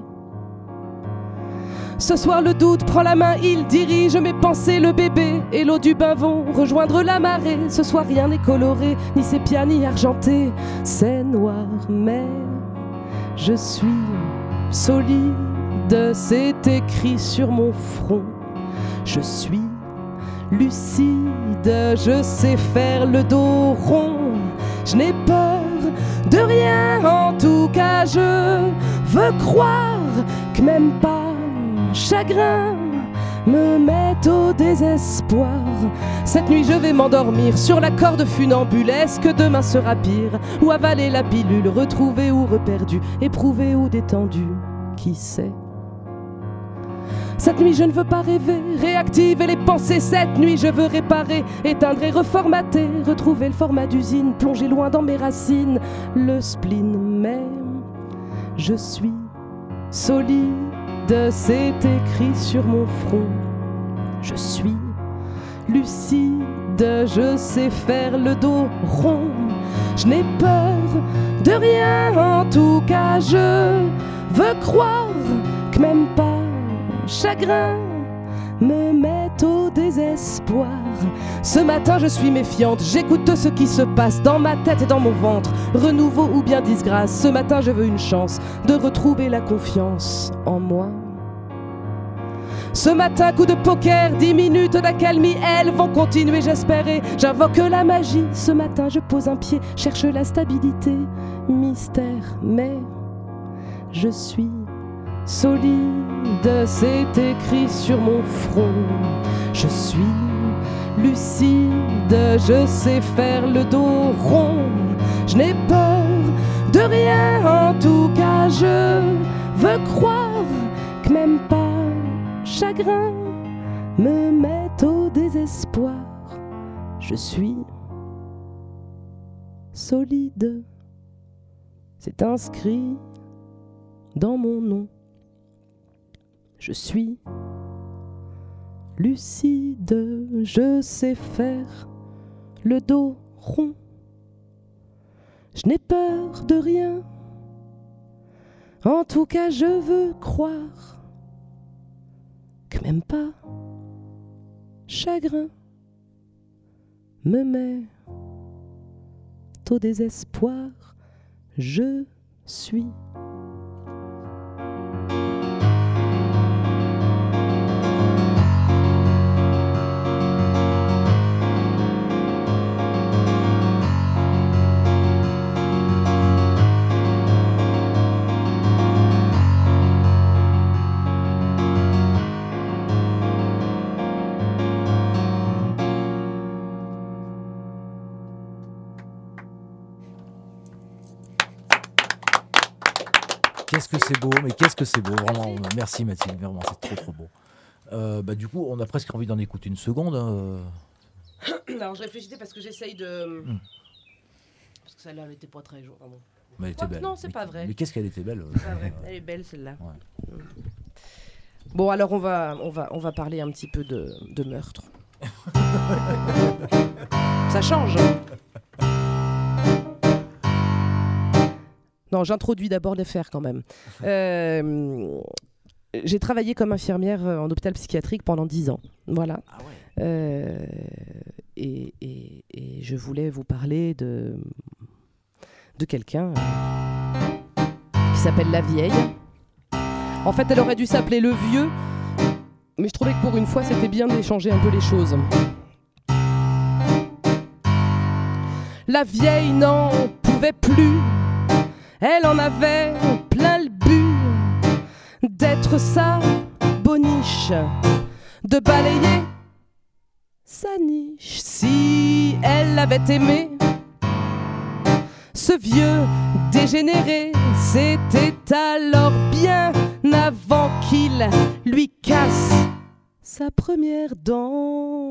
Ce soir le doute prend la main, il dirige mes pensées, le bébé et l'eau du bain vont rejoindre la marée, ce soir rien n'est coloré, ni sépia ni argenté, c'est noir mais je suis solide, c'est écrit sur mon front, je suis lucide, je sais faire le dos rond, je n'ai peur de rien, en tout cas je veux croire que même pas chagrin me met au désespoir. Cette nuit je vais m'endormir sur la corde funambule, est-ce que demain sera pire, ou avaler la pilule, retrouver ou reperdu, éprouvé ou détendu, qui sait. Cette nuit je ne veux pas rêver, réactiver les pensées. Cette nuit je veux réparer, éteindre et reformater, retrouver le format d'usine, plonger loin dans mes racines, le spleen. Mais je suis solide, c'est écrit sur mon front. Je suis lucide, je sais faire le dos rond. Je n'ai peur de rien, en tout cas je veux croire que même pas chagrin me met au désespoir. Ce matin je suis méfiante, j'écoute ce qui se passe dans ma tête et dans mon ventre, renouveau ou bien disgrâce. Ce matin je veux une chance de retrouver la confiance en moi. Ce matin coup de poker, 10 minutes d'accalmie, elles vont continuer j'espérais, j'invoque la magie. Ce matin je pose un pied, cherche la stabilité, mystère mais je suis solide, c'est écrit sur mon front. Je suis lucide, je sais faire le dos rond. Je n'ai peur de rien, en tout cas je veux croire que même pas chagrin me met au désespoir. Je suis solide, c'est inscrit dans mon nom. Je suis lucide, je sais faire le dos rond. Je n'ai peur de rien, en tout cas je veux croire que même pas chagrin me met au désespoir. Je suis Qu'est-ce que c'est beau, mais qu'est-ce que c'est beau, vraiment. Merci Mathilde, vraiment, c'est trop beau. Du coup, on a presque envie d'en écouter une seconde. Alors je réfléchissais parce que j'essaye de... Parce que celle-là, elle était pas très jolie. Mais elle était belle. Non, c'est pas vrai. Mais qu'est-ce qu'elle était belle. C'est pas vrai. Elle est belle celle-là. Ouais. Bon, alors on va parler un petit peu de meurtre. Ça change. Non, j'introduis d'abord les faits quand même. J'ai travaillé comme infirmière en hôpital psychiatrique pendant 10 ans. Voilà. Ah ouais. Et je voulais vous parler de quelqu'un qui s'appelle la vieille. En fait, elle aurait dû s'appeler le vieux, mais je trouvais que pour une fois, c'était bien d'échanger un peu les choses. La vieille n'en pouvait plus. Elle en avait plein le but d'être sa boniche, de balayer sa niche. Si elle l'avait aimé, ce vieux dégénéré, c'était alors bien avant qu'il lui casse sa première dent.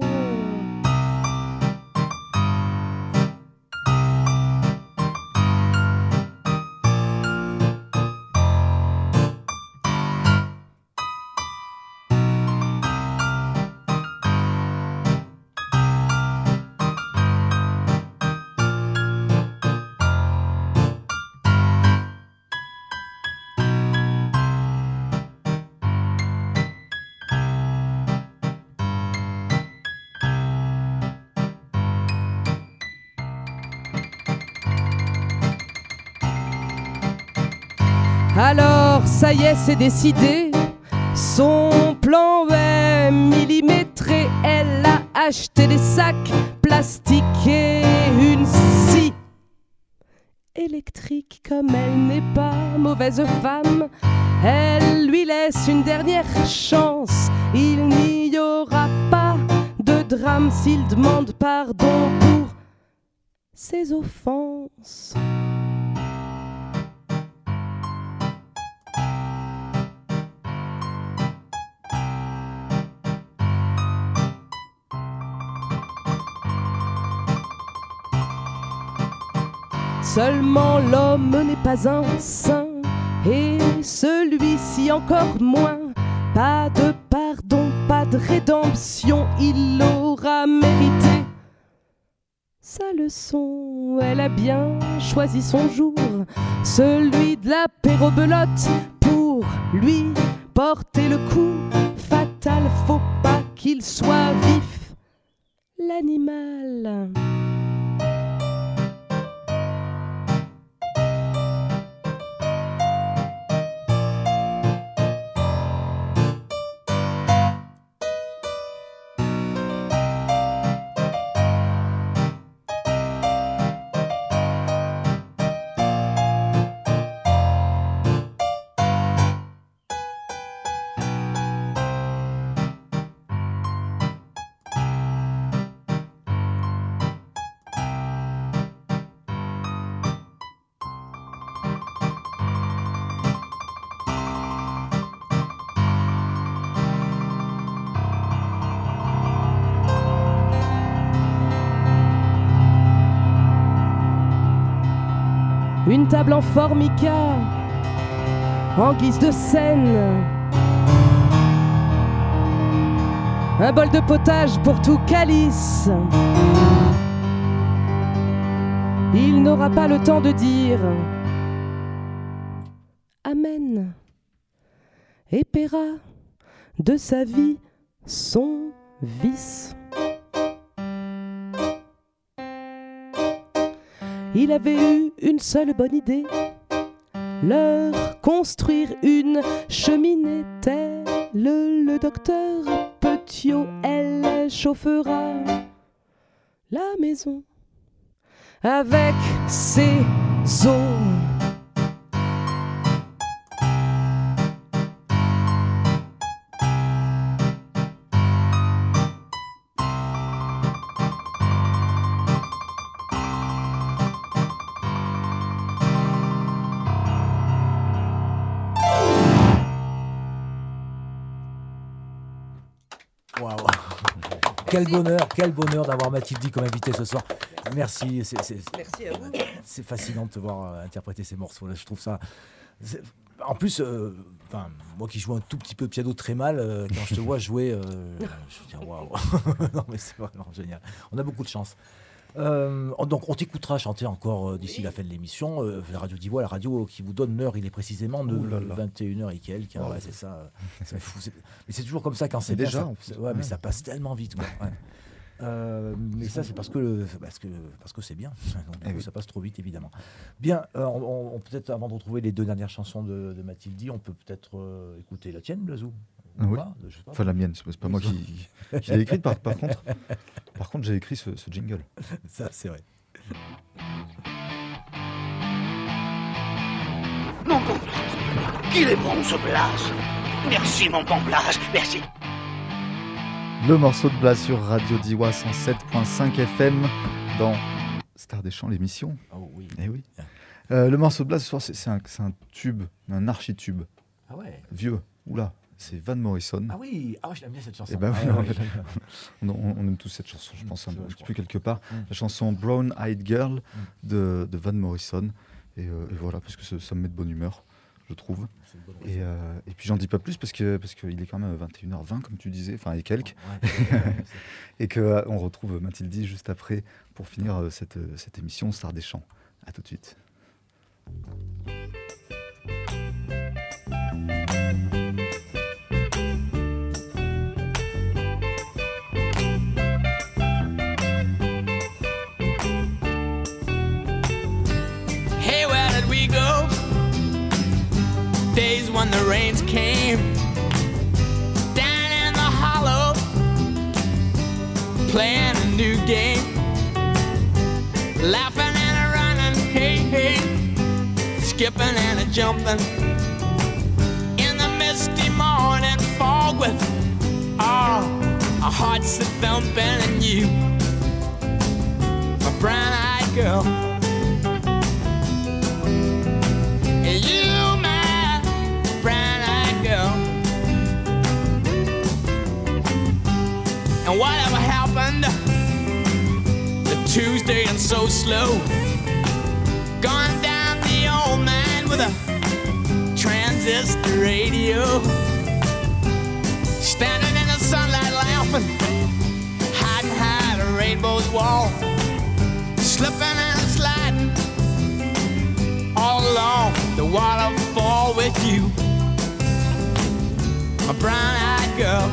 Alors, ça y est, c'est décidé. Son plan est millimétré. Elle a acheté des sacs plastiques et une scie électrique. Comme elle n'est pas mauvaise femme, elle lui laisse une dernière chance. Il n'y aura pas de drame s'il demande pardon pour ses offenses. Seulement l'homme n'est pas un saint, et celui-ci encore moins. Pas de pardon, pas de rédemption, il aura mérité sa leçon. Elle a bien choisi son jour, celui de l'apéro-belote, pour lui porter le coup fatal. Faut pas qu'il soit vif, l'animal. une table en formica, en guise de scène. Un bol de potage pour tout calice. Il n'aura pas le temps de dire Amen et paiera de sa vie son vice. Il avait eu une seule bonne idée, leur construire une cheminée telle le docteur Petiot. Elle chauffera la maison avec ses os. Quel bonheur d'avoir Mathilde comme invitée ce soir. Merci. Merci à vous. C'est fascinant de te voir interpréter ces morceaux-là. Je trouve ça. En plus, moi qui joue un tout petit peu de piano très mal, quand je te vois jouer, je me dis waouh. Non mais c'est vraiment génial. On a beaucoup de chance. Donc on t'écoutera chanter encore d'ici la fin de l'émission. La radio d'Ivoire, la radio qui vous donne l'heure, il est précisément de 21h et quelques. Ouais, c'est ça. C'est fou. Mais c'est toujours comme ça quand c'est déjà. Ouais, mais ça passe tellement vite. Quoi. Ouais. Mais ça c'est parce que c'est bien. Donc, du coup, ça passe trop vite évidemment. Bien, on peut-être avant de retrouver les deux dernières chansons de Mathilde, on peut peut-être écouter la tienne, Blazou. Oui. Enfin la mienne, c'est pas moi qui l'ai écrite par contre. Par contre, j'ai écrit ce jingle. Ça c'est vrai. Mon bon Blas, qu'il est bon ce Blas. Merci mon bon Blas, merci. Le morceau de Blas sur Radio Diwa 107.5 FM dans Star des Champs, l'émission. Oh oui. Eh oui. Le morceau de Blas ce soir, c'est un tube, un archi-tube. Ah ouais. Vieux. Oula. C'est Van Morrison. Ah oui, je l'aime bien cette chanson. Et ben, on aime tous cette chanson, je pense, un petit peu quelque part. La chanson Brown Eyed Girl de Van Morrison. Et voilà, parce que ça me met de bonne humeur, je trouve. Et puis j'en dis pas plus parce qu'il est quand même 21h20, comme tu disais, enfin et quelques. Et qu'on retrouve Mathilde juste après pour finir cette émission Star des Champs. À tout de suite. Days when the rains came down in the hollow, playing a new game, laughing and a running, hey, hey, skipping and a jumping in the misty morning fog with our hearts a thumping, and you, my brown-eyed girl, and you, and whatever happened to Tuesday and so slow, gone down the old man with a transistor radio, standing in the sunlight laughing, hiding behind a rainbow's wall, slipping and sliding all along the waterfall with you, my brown-eyed girl.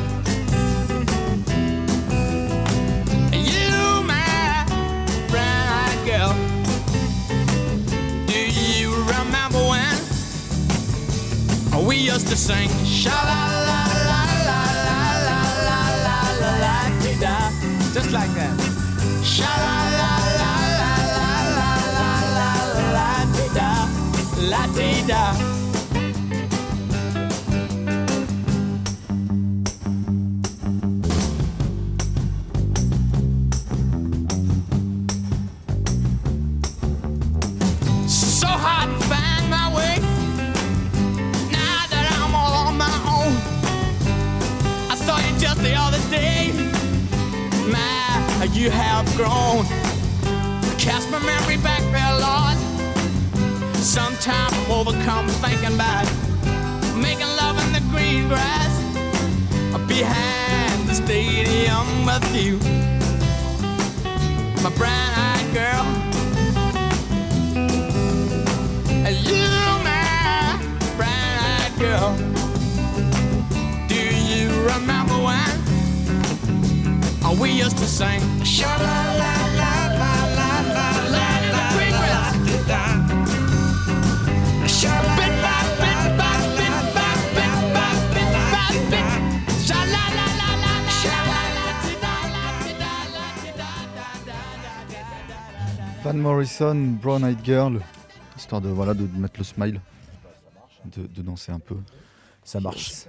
We used to sing sha la la la la la la la la la la da, just like that. Sha la la la la la la la la da, la da. So hard to find my way. Just the other day, you have grown. Cast my memory back there, Lord. Sometimes I'm overcome thinking about making love in the green grass behind the stadium with you, my brown-eyed girl. You, my brown-eyed girl. Do you remember when we used to sing sha-la-la-la-la-la-la-la in the green grass? Van Morrison, Brown Eyed Girl, histoire de mettre le smile, de danser un peu. Ça marche.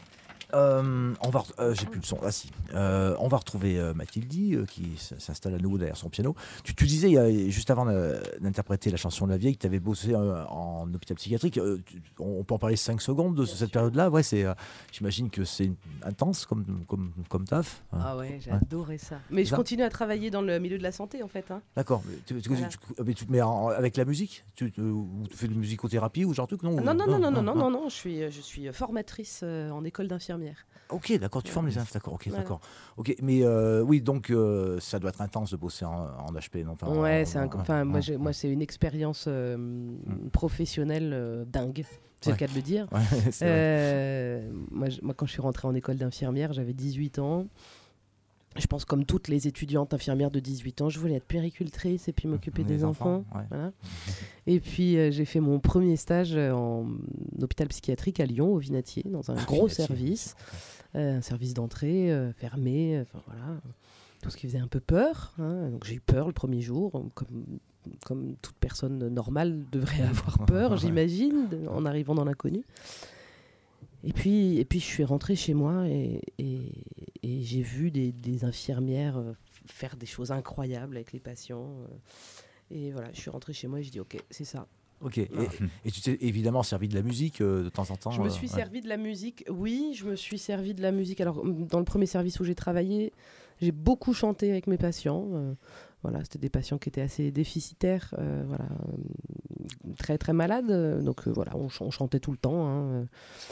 On va j'ai plus le son. Ah si. On va retrouver Mathilde qui s'installe à nouveau derrière son piano. Tu disais juste avant d'interpréter la chanson de la vieille que tu avais bossé en hôpital psychiatrique. On peut en parler 5 secondes de cette période-là. Ouais, j'imagine que c'est intense comme taf. Ah ouais, j'ai adoré ça. Mais je continue à travailler dans le milieu de la santé en fait. Hein. D'accord. Mais avec la musique, tu fais de musicothérapie ou genre truc non? Non. Je suis formatrice en école d'infirmière. Ok, d'accord, tu formes les infs, d'accord, ok, voilà. D'accord. Ok, mais oui, donc ça doit être intense de bosser en HP, non? Moi, c'est une expérience professionnelle dingue, c'est le cas de le dire. Ouais, moi, quand je suis rentrée en école d'infirmière, j'avais 18 ans. Je pense comme toutes les étudiantes infirmières de 18 ans, je voulais être puéricultrice et puis m'occuper des enfants. Ouais. Voilà. Et puis j'ai fait mon premier stage en hôpital psychiatrique à Lyon, au Vinatier, dans un gros service. Un service d'entrée fermé, voilà, tout ce qui faisait un peu peur. Hein. Donc j'ai eu peur le premier jour, comme toute personne normale devrait avoir peur, j'imagine, en arrivant dans l'inconnu. Et puis je suis rentrée chez moi et j'ai vu des infirmières faire des choses incroyables avec les patients. Et voilà, je suis rentrée chez moi et je dis ok, c'est ça. Ok, et tu t'es évidemment servi de la musique de temps en temps? Je me suis servi de la musique, oui, je me suis servi de la musique. Alors, dans le premier service où j'ai travaillé, j'ai beaucoup chanté avec mes patients. Voilà, c'était des patients qui étaient assez déficitaires, voilà, très très malades. Donc voilà, on chantait tout le temps. Hein.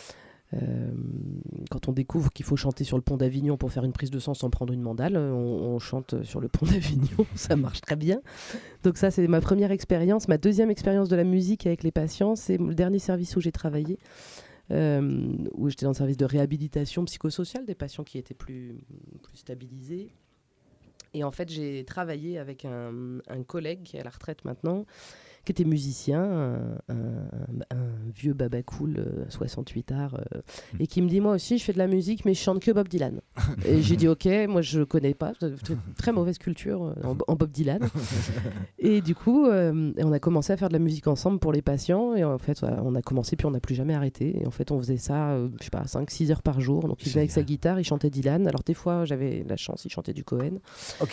Quand on découvre qu'il faut chanter sur le pont d'Avignon pour faire une prise de sang sans prendre une mandale, on chante sur le pont d'Avignon, ça marche très bien. Donc ça, c'est ma première expérience. Ma deuxième expérience de la musique avec les patients, c'est le dernier service où j'ai travaillé, où j'étais dans le service de réhabilitation psychosociale des patients qui étaient plus stabilisés. Et en fait, j'ai travaillé avec un collègue qui est à la retraite maintenant, qui était musicien, un vieux babacool, 68 arts, et qui me dit, moi aussi, je fais de la musique, mais je chante que Bob Dylan. Et j'ai dit, ok, moi, je connais pas, très mauvaise culture en Bob Dylan. Et du coup, on a commencé à faire de la musique ensemble pour les patients, et en fait, on a commencé, puis on n'a plus jamais arrêté. Et en fait, on faisait ça, je sais pas, 5-6 heures par jour. Donc, il venait avec sa guitare, il chantait Dylan. Alors, des fois, j'avais la chance, il chantait du Cohen. Ok.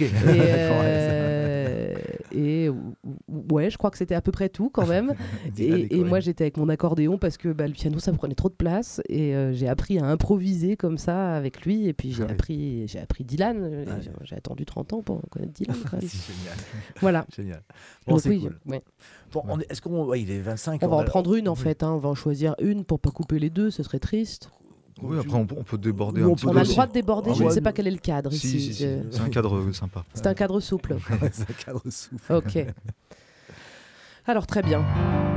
Et ouais, je crois que c'était à peu près tout quand même. et moi, j'étais avec mon accordéon parce que le piano, ça me prenait trop de place. Et j'ai appris à improviser comme ça avec lui. Et puis j'ai appris Dylan. J'ai attendu 30 ans pour connaître Dylan quand même. C'est génial. Voilà. Génial. Bon, donc, c'est cool. Ouais. Bon, est-ce qu'on... il est 25. On va en prendre une en fait. Hein. On va en choisir une pour pas couper les deux. Ce serait triste. Oui, après on peut déborder un petit peu. On a le droit de déborder, je ne sais pas quel est le cadre ici. C'est un cadre sympa. C'est un cadre souple. C'est un cadre souple. Ok. Alors très bien.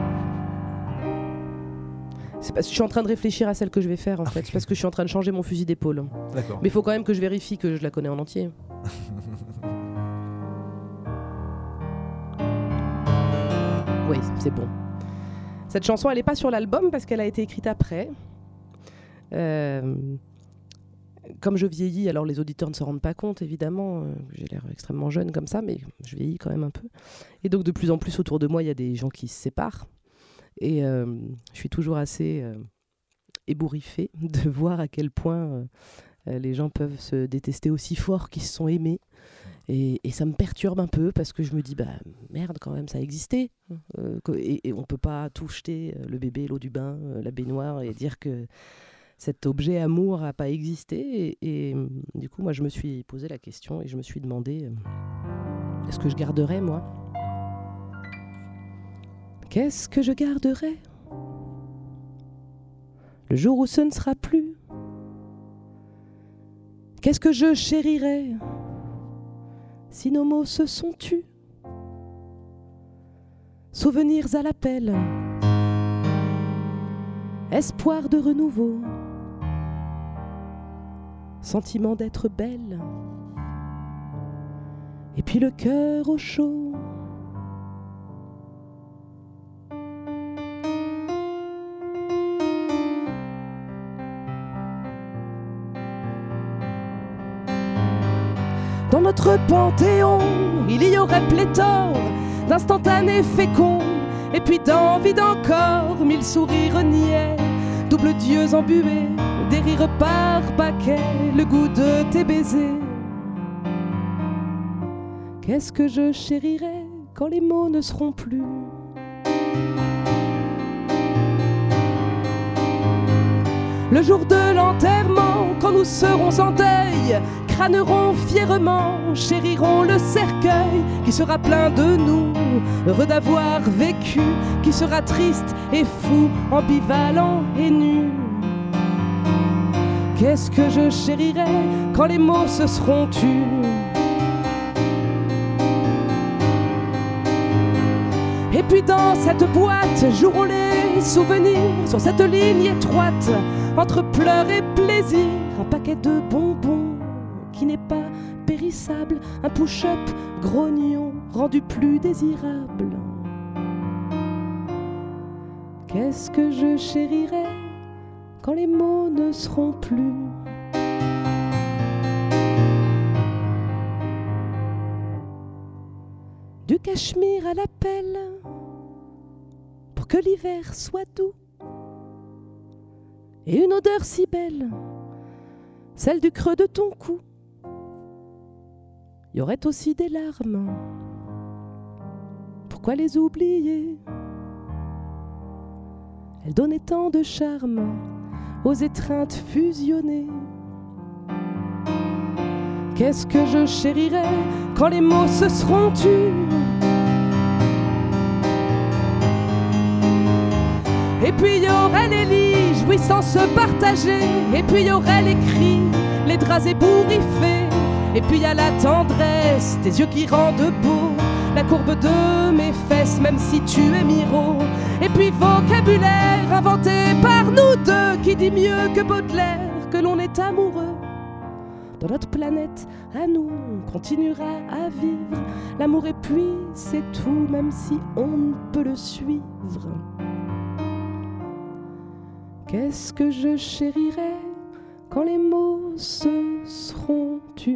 C'est parce que je suis en train de réfléchir à celle que je vais faire en fait. C'est parce que je suis en train de changer mon fusil d'épaule. D'accord. Mais il faut quand même que je vérifie que je la connais en entier. Oui, c'est bon. Cette chanson, elle n'est pas sur l'album parce qu'elle a été écrite après. Comme je vieillis, alors les auditeurs ne se rendent pas compte évidemment, j'ai l'air extrêmement jeune comme ça, mais je vieillis quand même un peu. Et donc de plus en plus autour de moi, il y a des gens qui se séparent. Et je suis toujours assez ébouriffée de voir à quel point les gens peuvent se détester aussi fort qu'ils se sont aimés. Et ça me perturbe un peu parce que je me dis, merde quand même, ça a existé. Et on ne peut pas tout jeter, le bébé, l'eau du bain, la baignoire, et dire que cet objet amour n'a pas existé. Et du coup, moi, je me suis posé la question et je me suis demandé, est-ce que je garderais, moi, Qu'est-ce que je garderai le jour où ce ne sera plus? Qu'est-ce que je chérirai si nos mots se sont tus? Souvenirs à l'appel, espoir de renouveau, sentiment d'être belle, et puis le cœur au chaud. Dans notre panthéon, il y aurait pléthore d'instantanés féconds, et puis d'envie d'encore, 1000 sourires niais, double dieux embués, des rires par paquet, le goût de tes baisers. Qu'est-ce que je chérirai quand les mots ne seront plus? Le jour de l'enterrement, quand nous serons en deuil, crânerons fièrement, chérirons le cercueil qui sera plein de nous, heureux d'avoir vécu, qui sera triste et fou, ambivalent et nu. Qu'est-ce que je chérirai quand les mots se seront tus? Et puis dans cette boîte, joueront les souvenirs sur cette ligne étroite, entre pleurs et plaisir, un paquet de bonbons qui n'est pas périssable, un push-up grognon rendu plus désirable. Qu'est-ce que je chérirai quand les mots ne seront plus? Du cachemire à la pelle, pour que l'hiver soit doux, et une odeur si belle, celle du creux de ton cou. Il y aurait aussi des larmes, pourquoi les oublier? Elles donnaient tant de charme aux étreintes fusionnées. Qu'est-ce que je chérirai quand les mots se seront tus? Et puis il y aurait les lits, jouissance partagée. Et puis il y aurait les cris, les draps ébouriffés. Et puis il y a la tendresse, tes yeux qui rendent beau, la courbe de mes fesses, même si tu es Miro. Et puis vocabulaire inventé par nous deux, qui dit mieux que Baudelaire que l'on est amoureux. Dans notre planète, à nous, on continuera à vivre. L'amour et puis c'est tout, même si on ne peut le suivre. Qu'est-ce que je chérirai quand les mots se seront tus?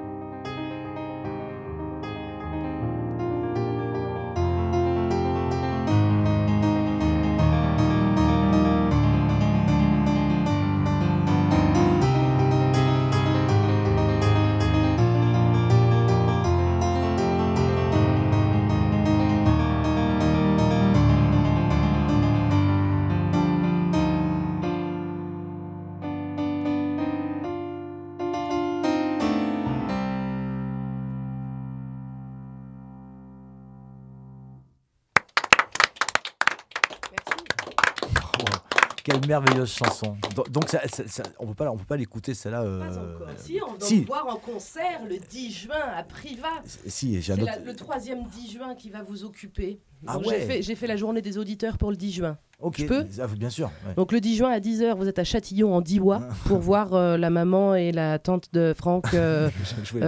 Quelle merveilleuse chanson. Donc on ne peut pas l'écouter celle-là. Pas encore. Si, on doit le voir en concert le 10 juin à Priva. Si, c'est le 3e 10 juin qui va vous occuper. Ah donc, ouais. j'ai fait la journée des auditeurs pour le 10 juin. Ok, je peux bien sûr. Ouais. Donc le 10 juin à 10h, vous êtes à Châtillon en Diois pour voir la maman et la tante de Franck jouer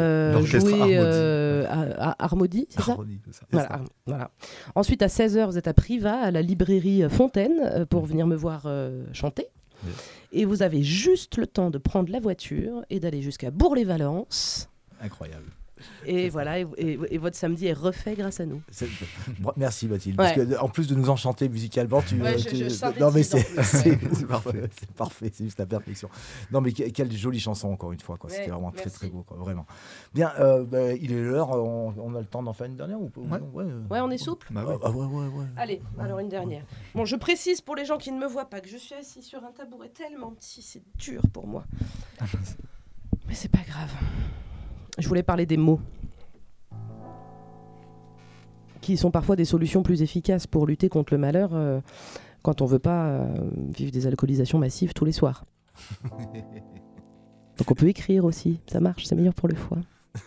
à Armody, c'est ça? Armody, c'est ça. Voilà. Ensuite à 16h, vous êtes à Priva, à la librairie Fontaine, pour venir me voir chanter. Oui. Et vous avez juste le temps de prendre la voiture et d'aller jusqu'à Bourg-les-Valences. Incroyable. Et voilà, et votre samedi est refait grâce à nous. Merci Mathilde, parce que en plus de nous enchanter musicalement, non mais c'est parfait, c'est parfait, c'est juste la perfection. Non mais quelle jolie chanson encore une fois, quoi. C'était vraiment très très beau, quoi, vraiment. Bien, il est l'heure, on a le temps d'en faire une dernière ou pas? Ouais, on est souple. Ouais. Allez, alors une dernière. Bon, je précise pour les gens qui ne me voient pas que je suis assis sur un tabouret tellement petit, c'est dur pour moi. Mais c'est pas grave. Je voulais parler des mots. qui sont parfois des solutions plus efficaces pour lutter contre le malheur quand on veut pas vivre des alcoolisations massives tous les soirs. Donc on peut écrire aussi, ça marche, c'est meilleur pour le foie.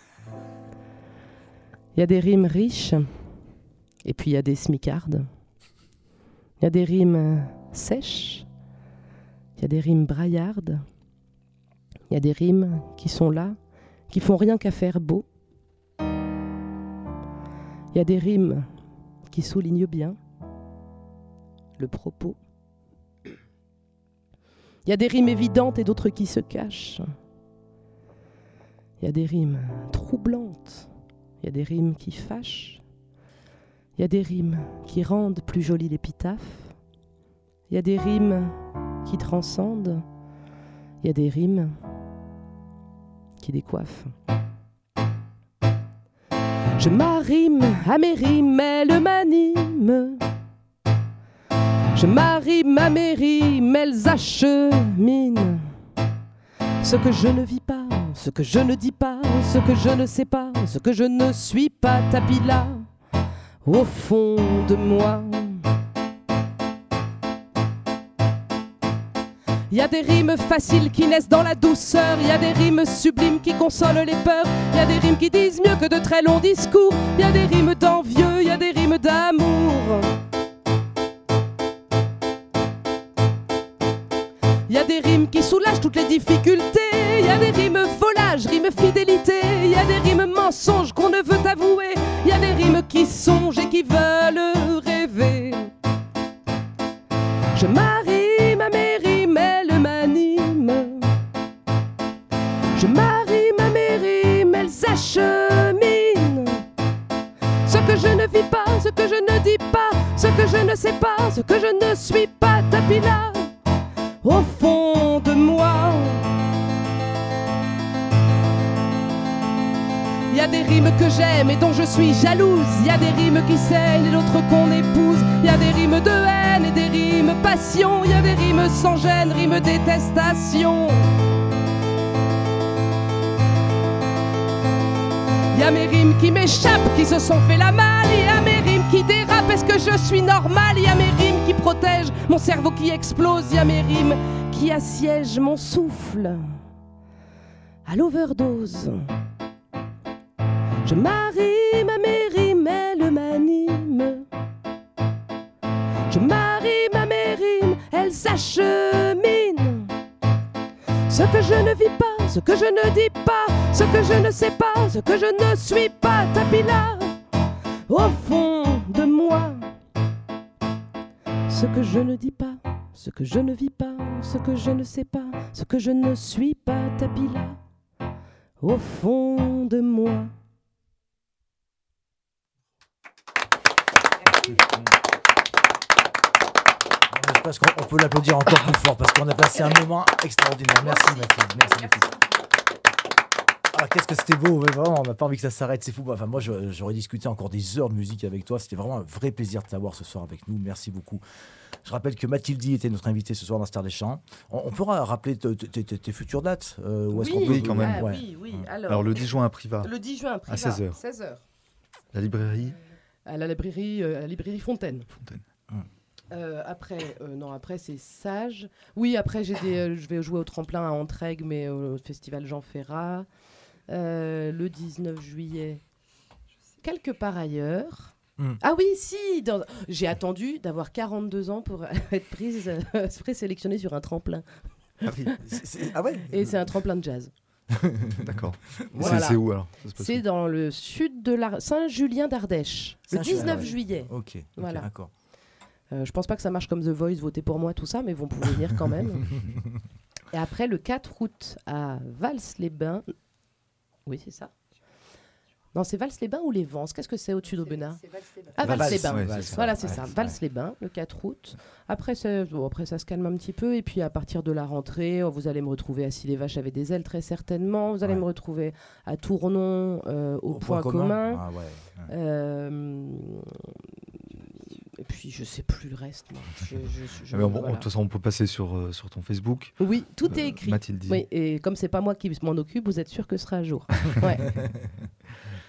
Il y a des rimes riches, et puis il y a des smicardes. Il y a des rimes sèches, il y a des rimes braillardes, il y a des rimes qui sont là, qui font rien qu'à faire beau. Il y a des rimes qui soulignent bien le propos. Il y a des rimes évidentes et d'autres qui se cachent. Il y a des rimes troublantes, il y a des rimes qui fâchent. Il y a des rimes qui rendent plus jolie l'épitaphe. Il y a des rimes qui transcendent. Il y a des rimes qui décoiffent. Je m'arrime à mes rimes, elles m'animent. Je m'arrime à mes rimes, elles acheminent. Ce que je ne vis pas, ce que je ne dis pas, ce que je ne sais pas, ce que je ne suis pas, tapis là, au fond de moi. Il y a des rimes faciles qui naissent dans la douceur. Il y a des rimes sublimes qui consolent les peurs. Il y a des rimes qui disent mieux que de très longs discours. Il y a des rimes d'envieux, il y a des rimes d'amour. Il y a des rimes qui soulagent toutes les difficultés. Il y a des rimes volages, rimes fidélité. Il y a des rimes mensonges qu'on ne veut avouer. Il y a des rimes qui songent et qui veulent rêver. Je m'arrime à mes rimes, elles m'animent. Je m'arrime à mes rimes, elles acheminent. Ce que je ne vis pas, ce que je ne dis pas, ce que je ne sais pas, ce que je ne suis pas, tapis là, au fond de moi. Il y a des rimes que j'aime et dont je suis jalouse. Il y a des rimes qui saignent et d'autres qu'on épouse. Il y a des rimes de haine et des rimes passion. Il y a des rimes sans gêne, rimes détestation. Il y a mes rimes qui m'échappent, qui se sont fait la malle. Il y a mes rimes qui dérapent, est-ce que je suis normal? Il y a mes rimes qui protègent mon cerveau qui explose. Il y a mes rimes qui assiègent mon souffle à l'overdose. Je m'arrime à mes rimes, elles m'animent. Je m'arrime à mes rimes, elles acheminent. Ce que je ne vis pas, ce que je ne dis pas, ce que je ne sais pas, ce que je ne suis pas, tapis là, au fond de moi. Ce que je ne dis pas, ce que je ne vis pas, ce que je ne sais pas, ce que je ne suis pas, tapis là, au fond de moi. Parce qu'on peut l'applaudir encore plus fort parce qu'on a passé un moment extraordinaire. Merci Mathilde, merci Mathilde. Ah, qu'est-ce que c'était beau, mais vraiment, on n'a pas envie que ça s'arrête, c'est fou. Enfin, moi, j'aurais discuté encore des heures de musique avec toi. C'était vraiment un vrai plaisir de t'avoir ce soir avec nous. Merci beaucoup. Je rappelle que Mathilde était notre invitée ce soir dans Star des Champs. On pourra rappeler tes futures dates où est-ce qu'on peut... Oui, quand même. Oui. Alors, le 10 juin à Privas. Le 10 juin à Privas, à 16h. 16h. La librairie À la librairie Fontaine. Après c'est Sage. Oui, après je vais jouer au tremplin à Entraigues, mais au festival Jean Ferrat. Le 19 juillet, quelque part ailleurs. Ah oui, si j'ai attendu d'avoir 42 ans pour être présélectionnée sur un tremplin. Ah oui. Ah ouais. Et c'est un tremplin de jazz. D'accord. Voilà. C'est où alors? C'est dans le sud de Saint-Julien d'Ardèche, le 19 juillet. Ok, voilà. D'accord. Je pense pas que ça marche comme The Voice, votez pour moi, tout ça, mais vous pouvez venir quand même. Et après, le 4 août à Vals-les-Bains. Oui, c'est ça. Non, c'est Vals-les-Bains ou les Vences? Qu'est-ce que c'est au-dessus d'Aubenas? Ah, Vals-les-Bains. Voilà, c'est ça. Vals-les-Bains, le 4 août. Après, ça se calme un petit peu. Et puis, à partir de la rentrée, vous allez me retrouver à Six-les-Vaches avec des ailes, très certainement. Vous allez me retrouver à Tournon, au Point commun. Ah, ouais. Et puis, je sais plus le reste. De toute façon, on peut passer sur ton Facebook. Oui, tout est écrit. Mathilde. Oui, et comme c'est pas moi qui m'en occupe, vous êtes sûr que ce sera à jour. Ouais.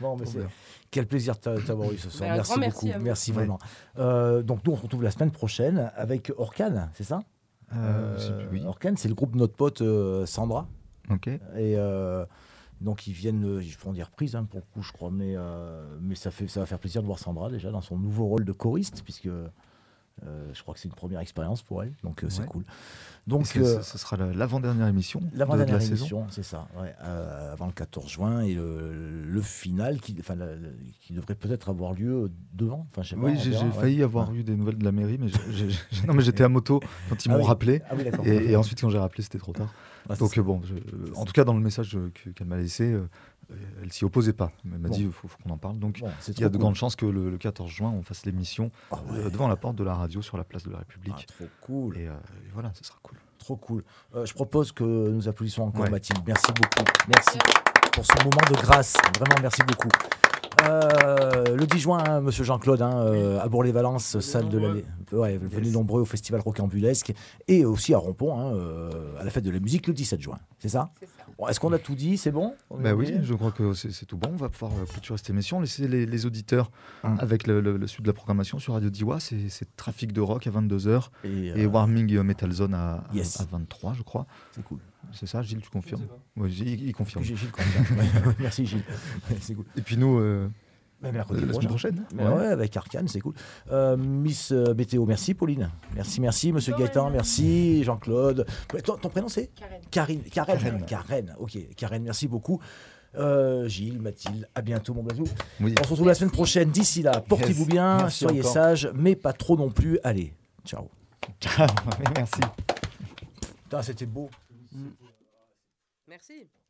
Bon, mais quel plaisir de t'avoir eu ce soir. Ben, Merci beaucoup. Merci vraiment. Donc nous, on se retrouve la semaine prochaine avec Orkan, c'est ça oui. Orkan, c'est le groupe de notre pote Sandra. Ok. Et donc ils viennent, ils font des reprises pour le coup, je crois, mais ça va faire plaisir de voir Sandra déjà dans son nouveau rôle de choriste, puisque je crois que c'est une première expérience pour elle, donc c'est cool. Donc ce sera l'avant-dernière émission. L'avant-dernière de la émission, saison. c'est ça, avant le 14 juin et le final qui devrait peut-être avoir lieu devant. Enfin, je sais pas, oui, j'ai failli avoir eu des nouvelles de la mairie, mais non, mais j'étais à moto quand ils m'ont rappelé. Ah oui, d'accord. Et ensuite, quand j'ai rappelé, c'était trop tard. Donc bon, en tout cas, dans le message qu'elle m'a laissé, elle s'y opposait pas. Elle m'a dit il faut qu'on en parle. Donc il y a de grandes chances que le 14 juin, on fasse l'émission devant la porte de la radio sur la place de la République. Trop cool. Et voilà, ce sera cool. Trop cool. Je propose que nous applaudissions encore Mathilde. Merci beaucoup. Merci pour ce moment de grâce. Vraiment, merci beaucoup. Le 10 juin, monsieur Jean-Claude, à Bourg-les-Valences, salle de l'année. Venez nombreux au festival Rocambulesque et aussi à Rompont, à la fête de la musique le 17 juin. C'est ça, bon, est-ce qu'on a tout dit? C'est bon? Oui, je crois que c'est tout bon. On va pouvoir clôturer cette émission. Laisser les auditeurs avec le suite de la programmation sur Radio Diwa. C'est Trafic de Rock à 22h et Warming Metal Zone à 23, je crois. C'est cool. C'est ça, Gilles, tu confirmes? Oui, il confirme. Gilles confirme. Merci Gilles. C'est cool. Et puis nous, la semaine prochaine. Avec Arcane, c'est cool. Miss Météo, merci Pauline. Merci Monsieur Gaëtan, merci Jean-Claude. Ton prénom c'est Karen. Ok, Karen, merci beaucoup. Gilles, Mathilde, à bientôt mon Blasou. Oui. On se retrouve la semaine prochaine. D'ici là, portez-vous bien, soyez sages, mais pas trop non plus. Allez, ciao. Ciao, merci. Putain, c'était beau. Merci.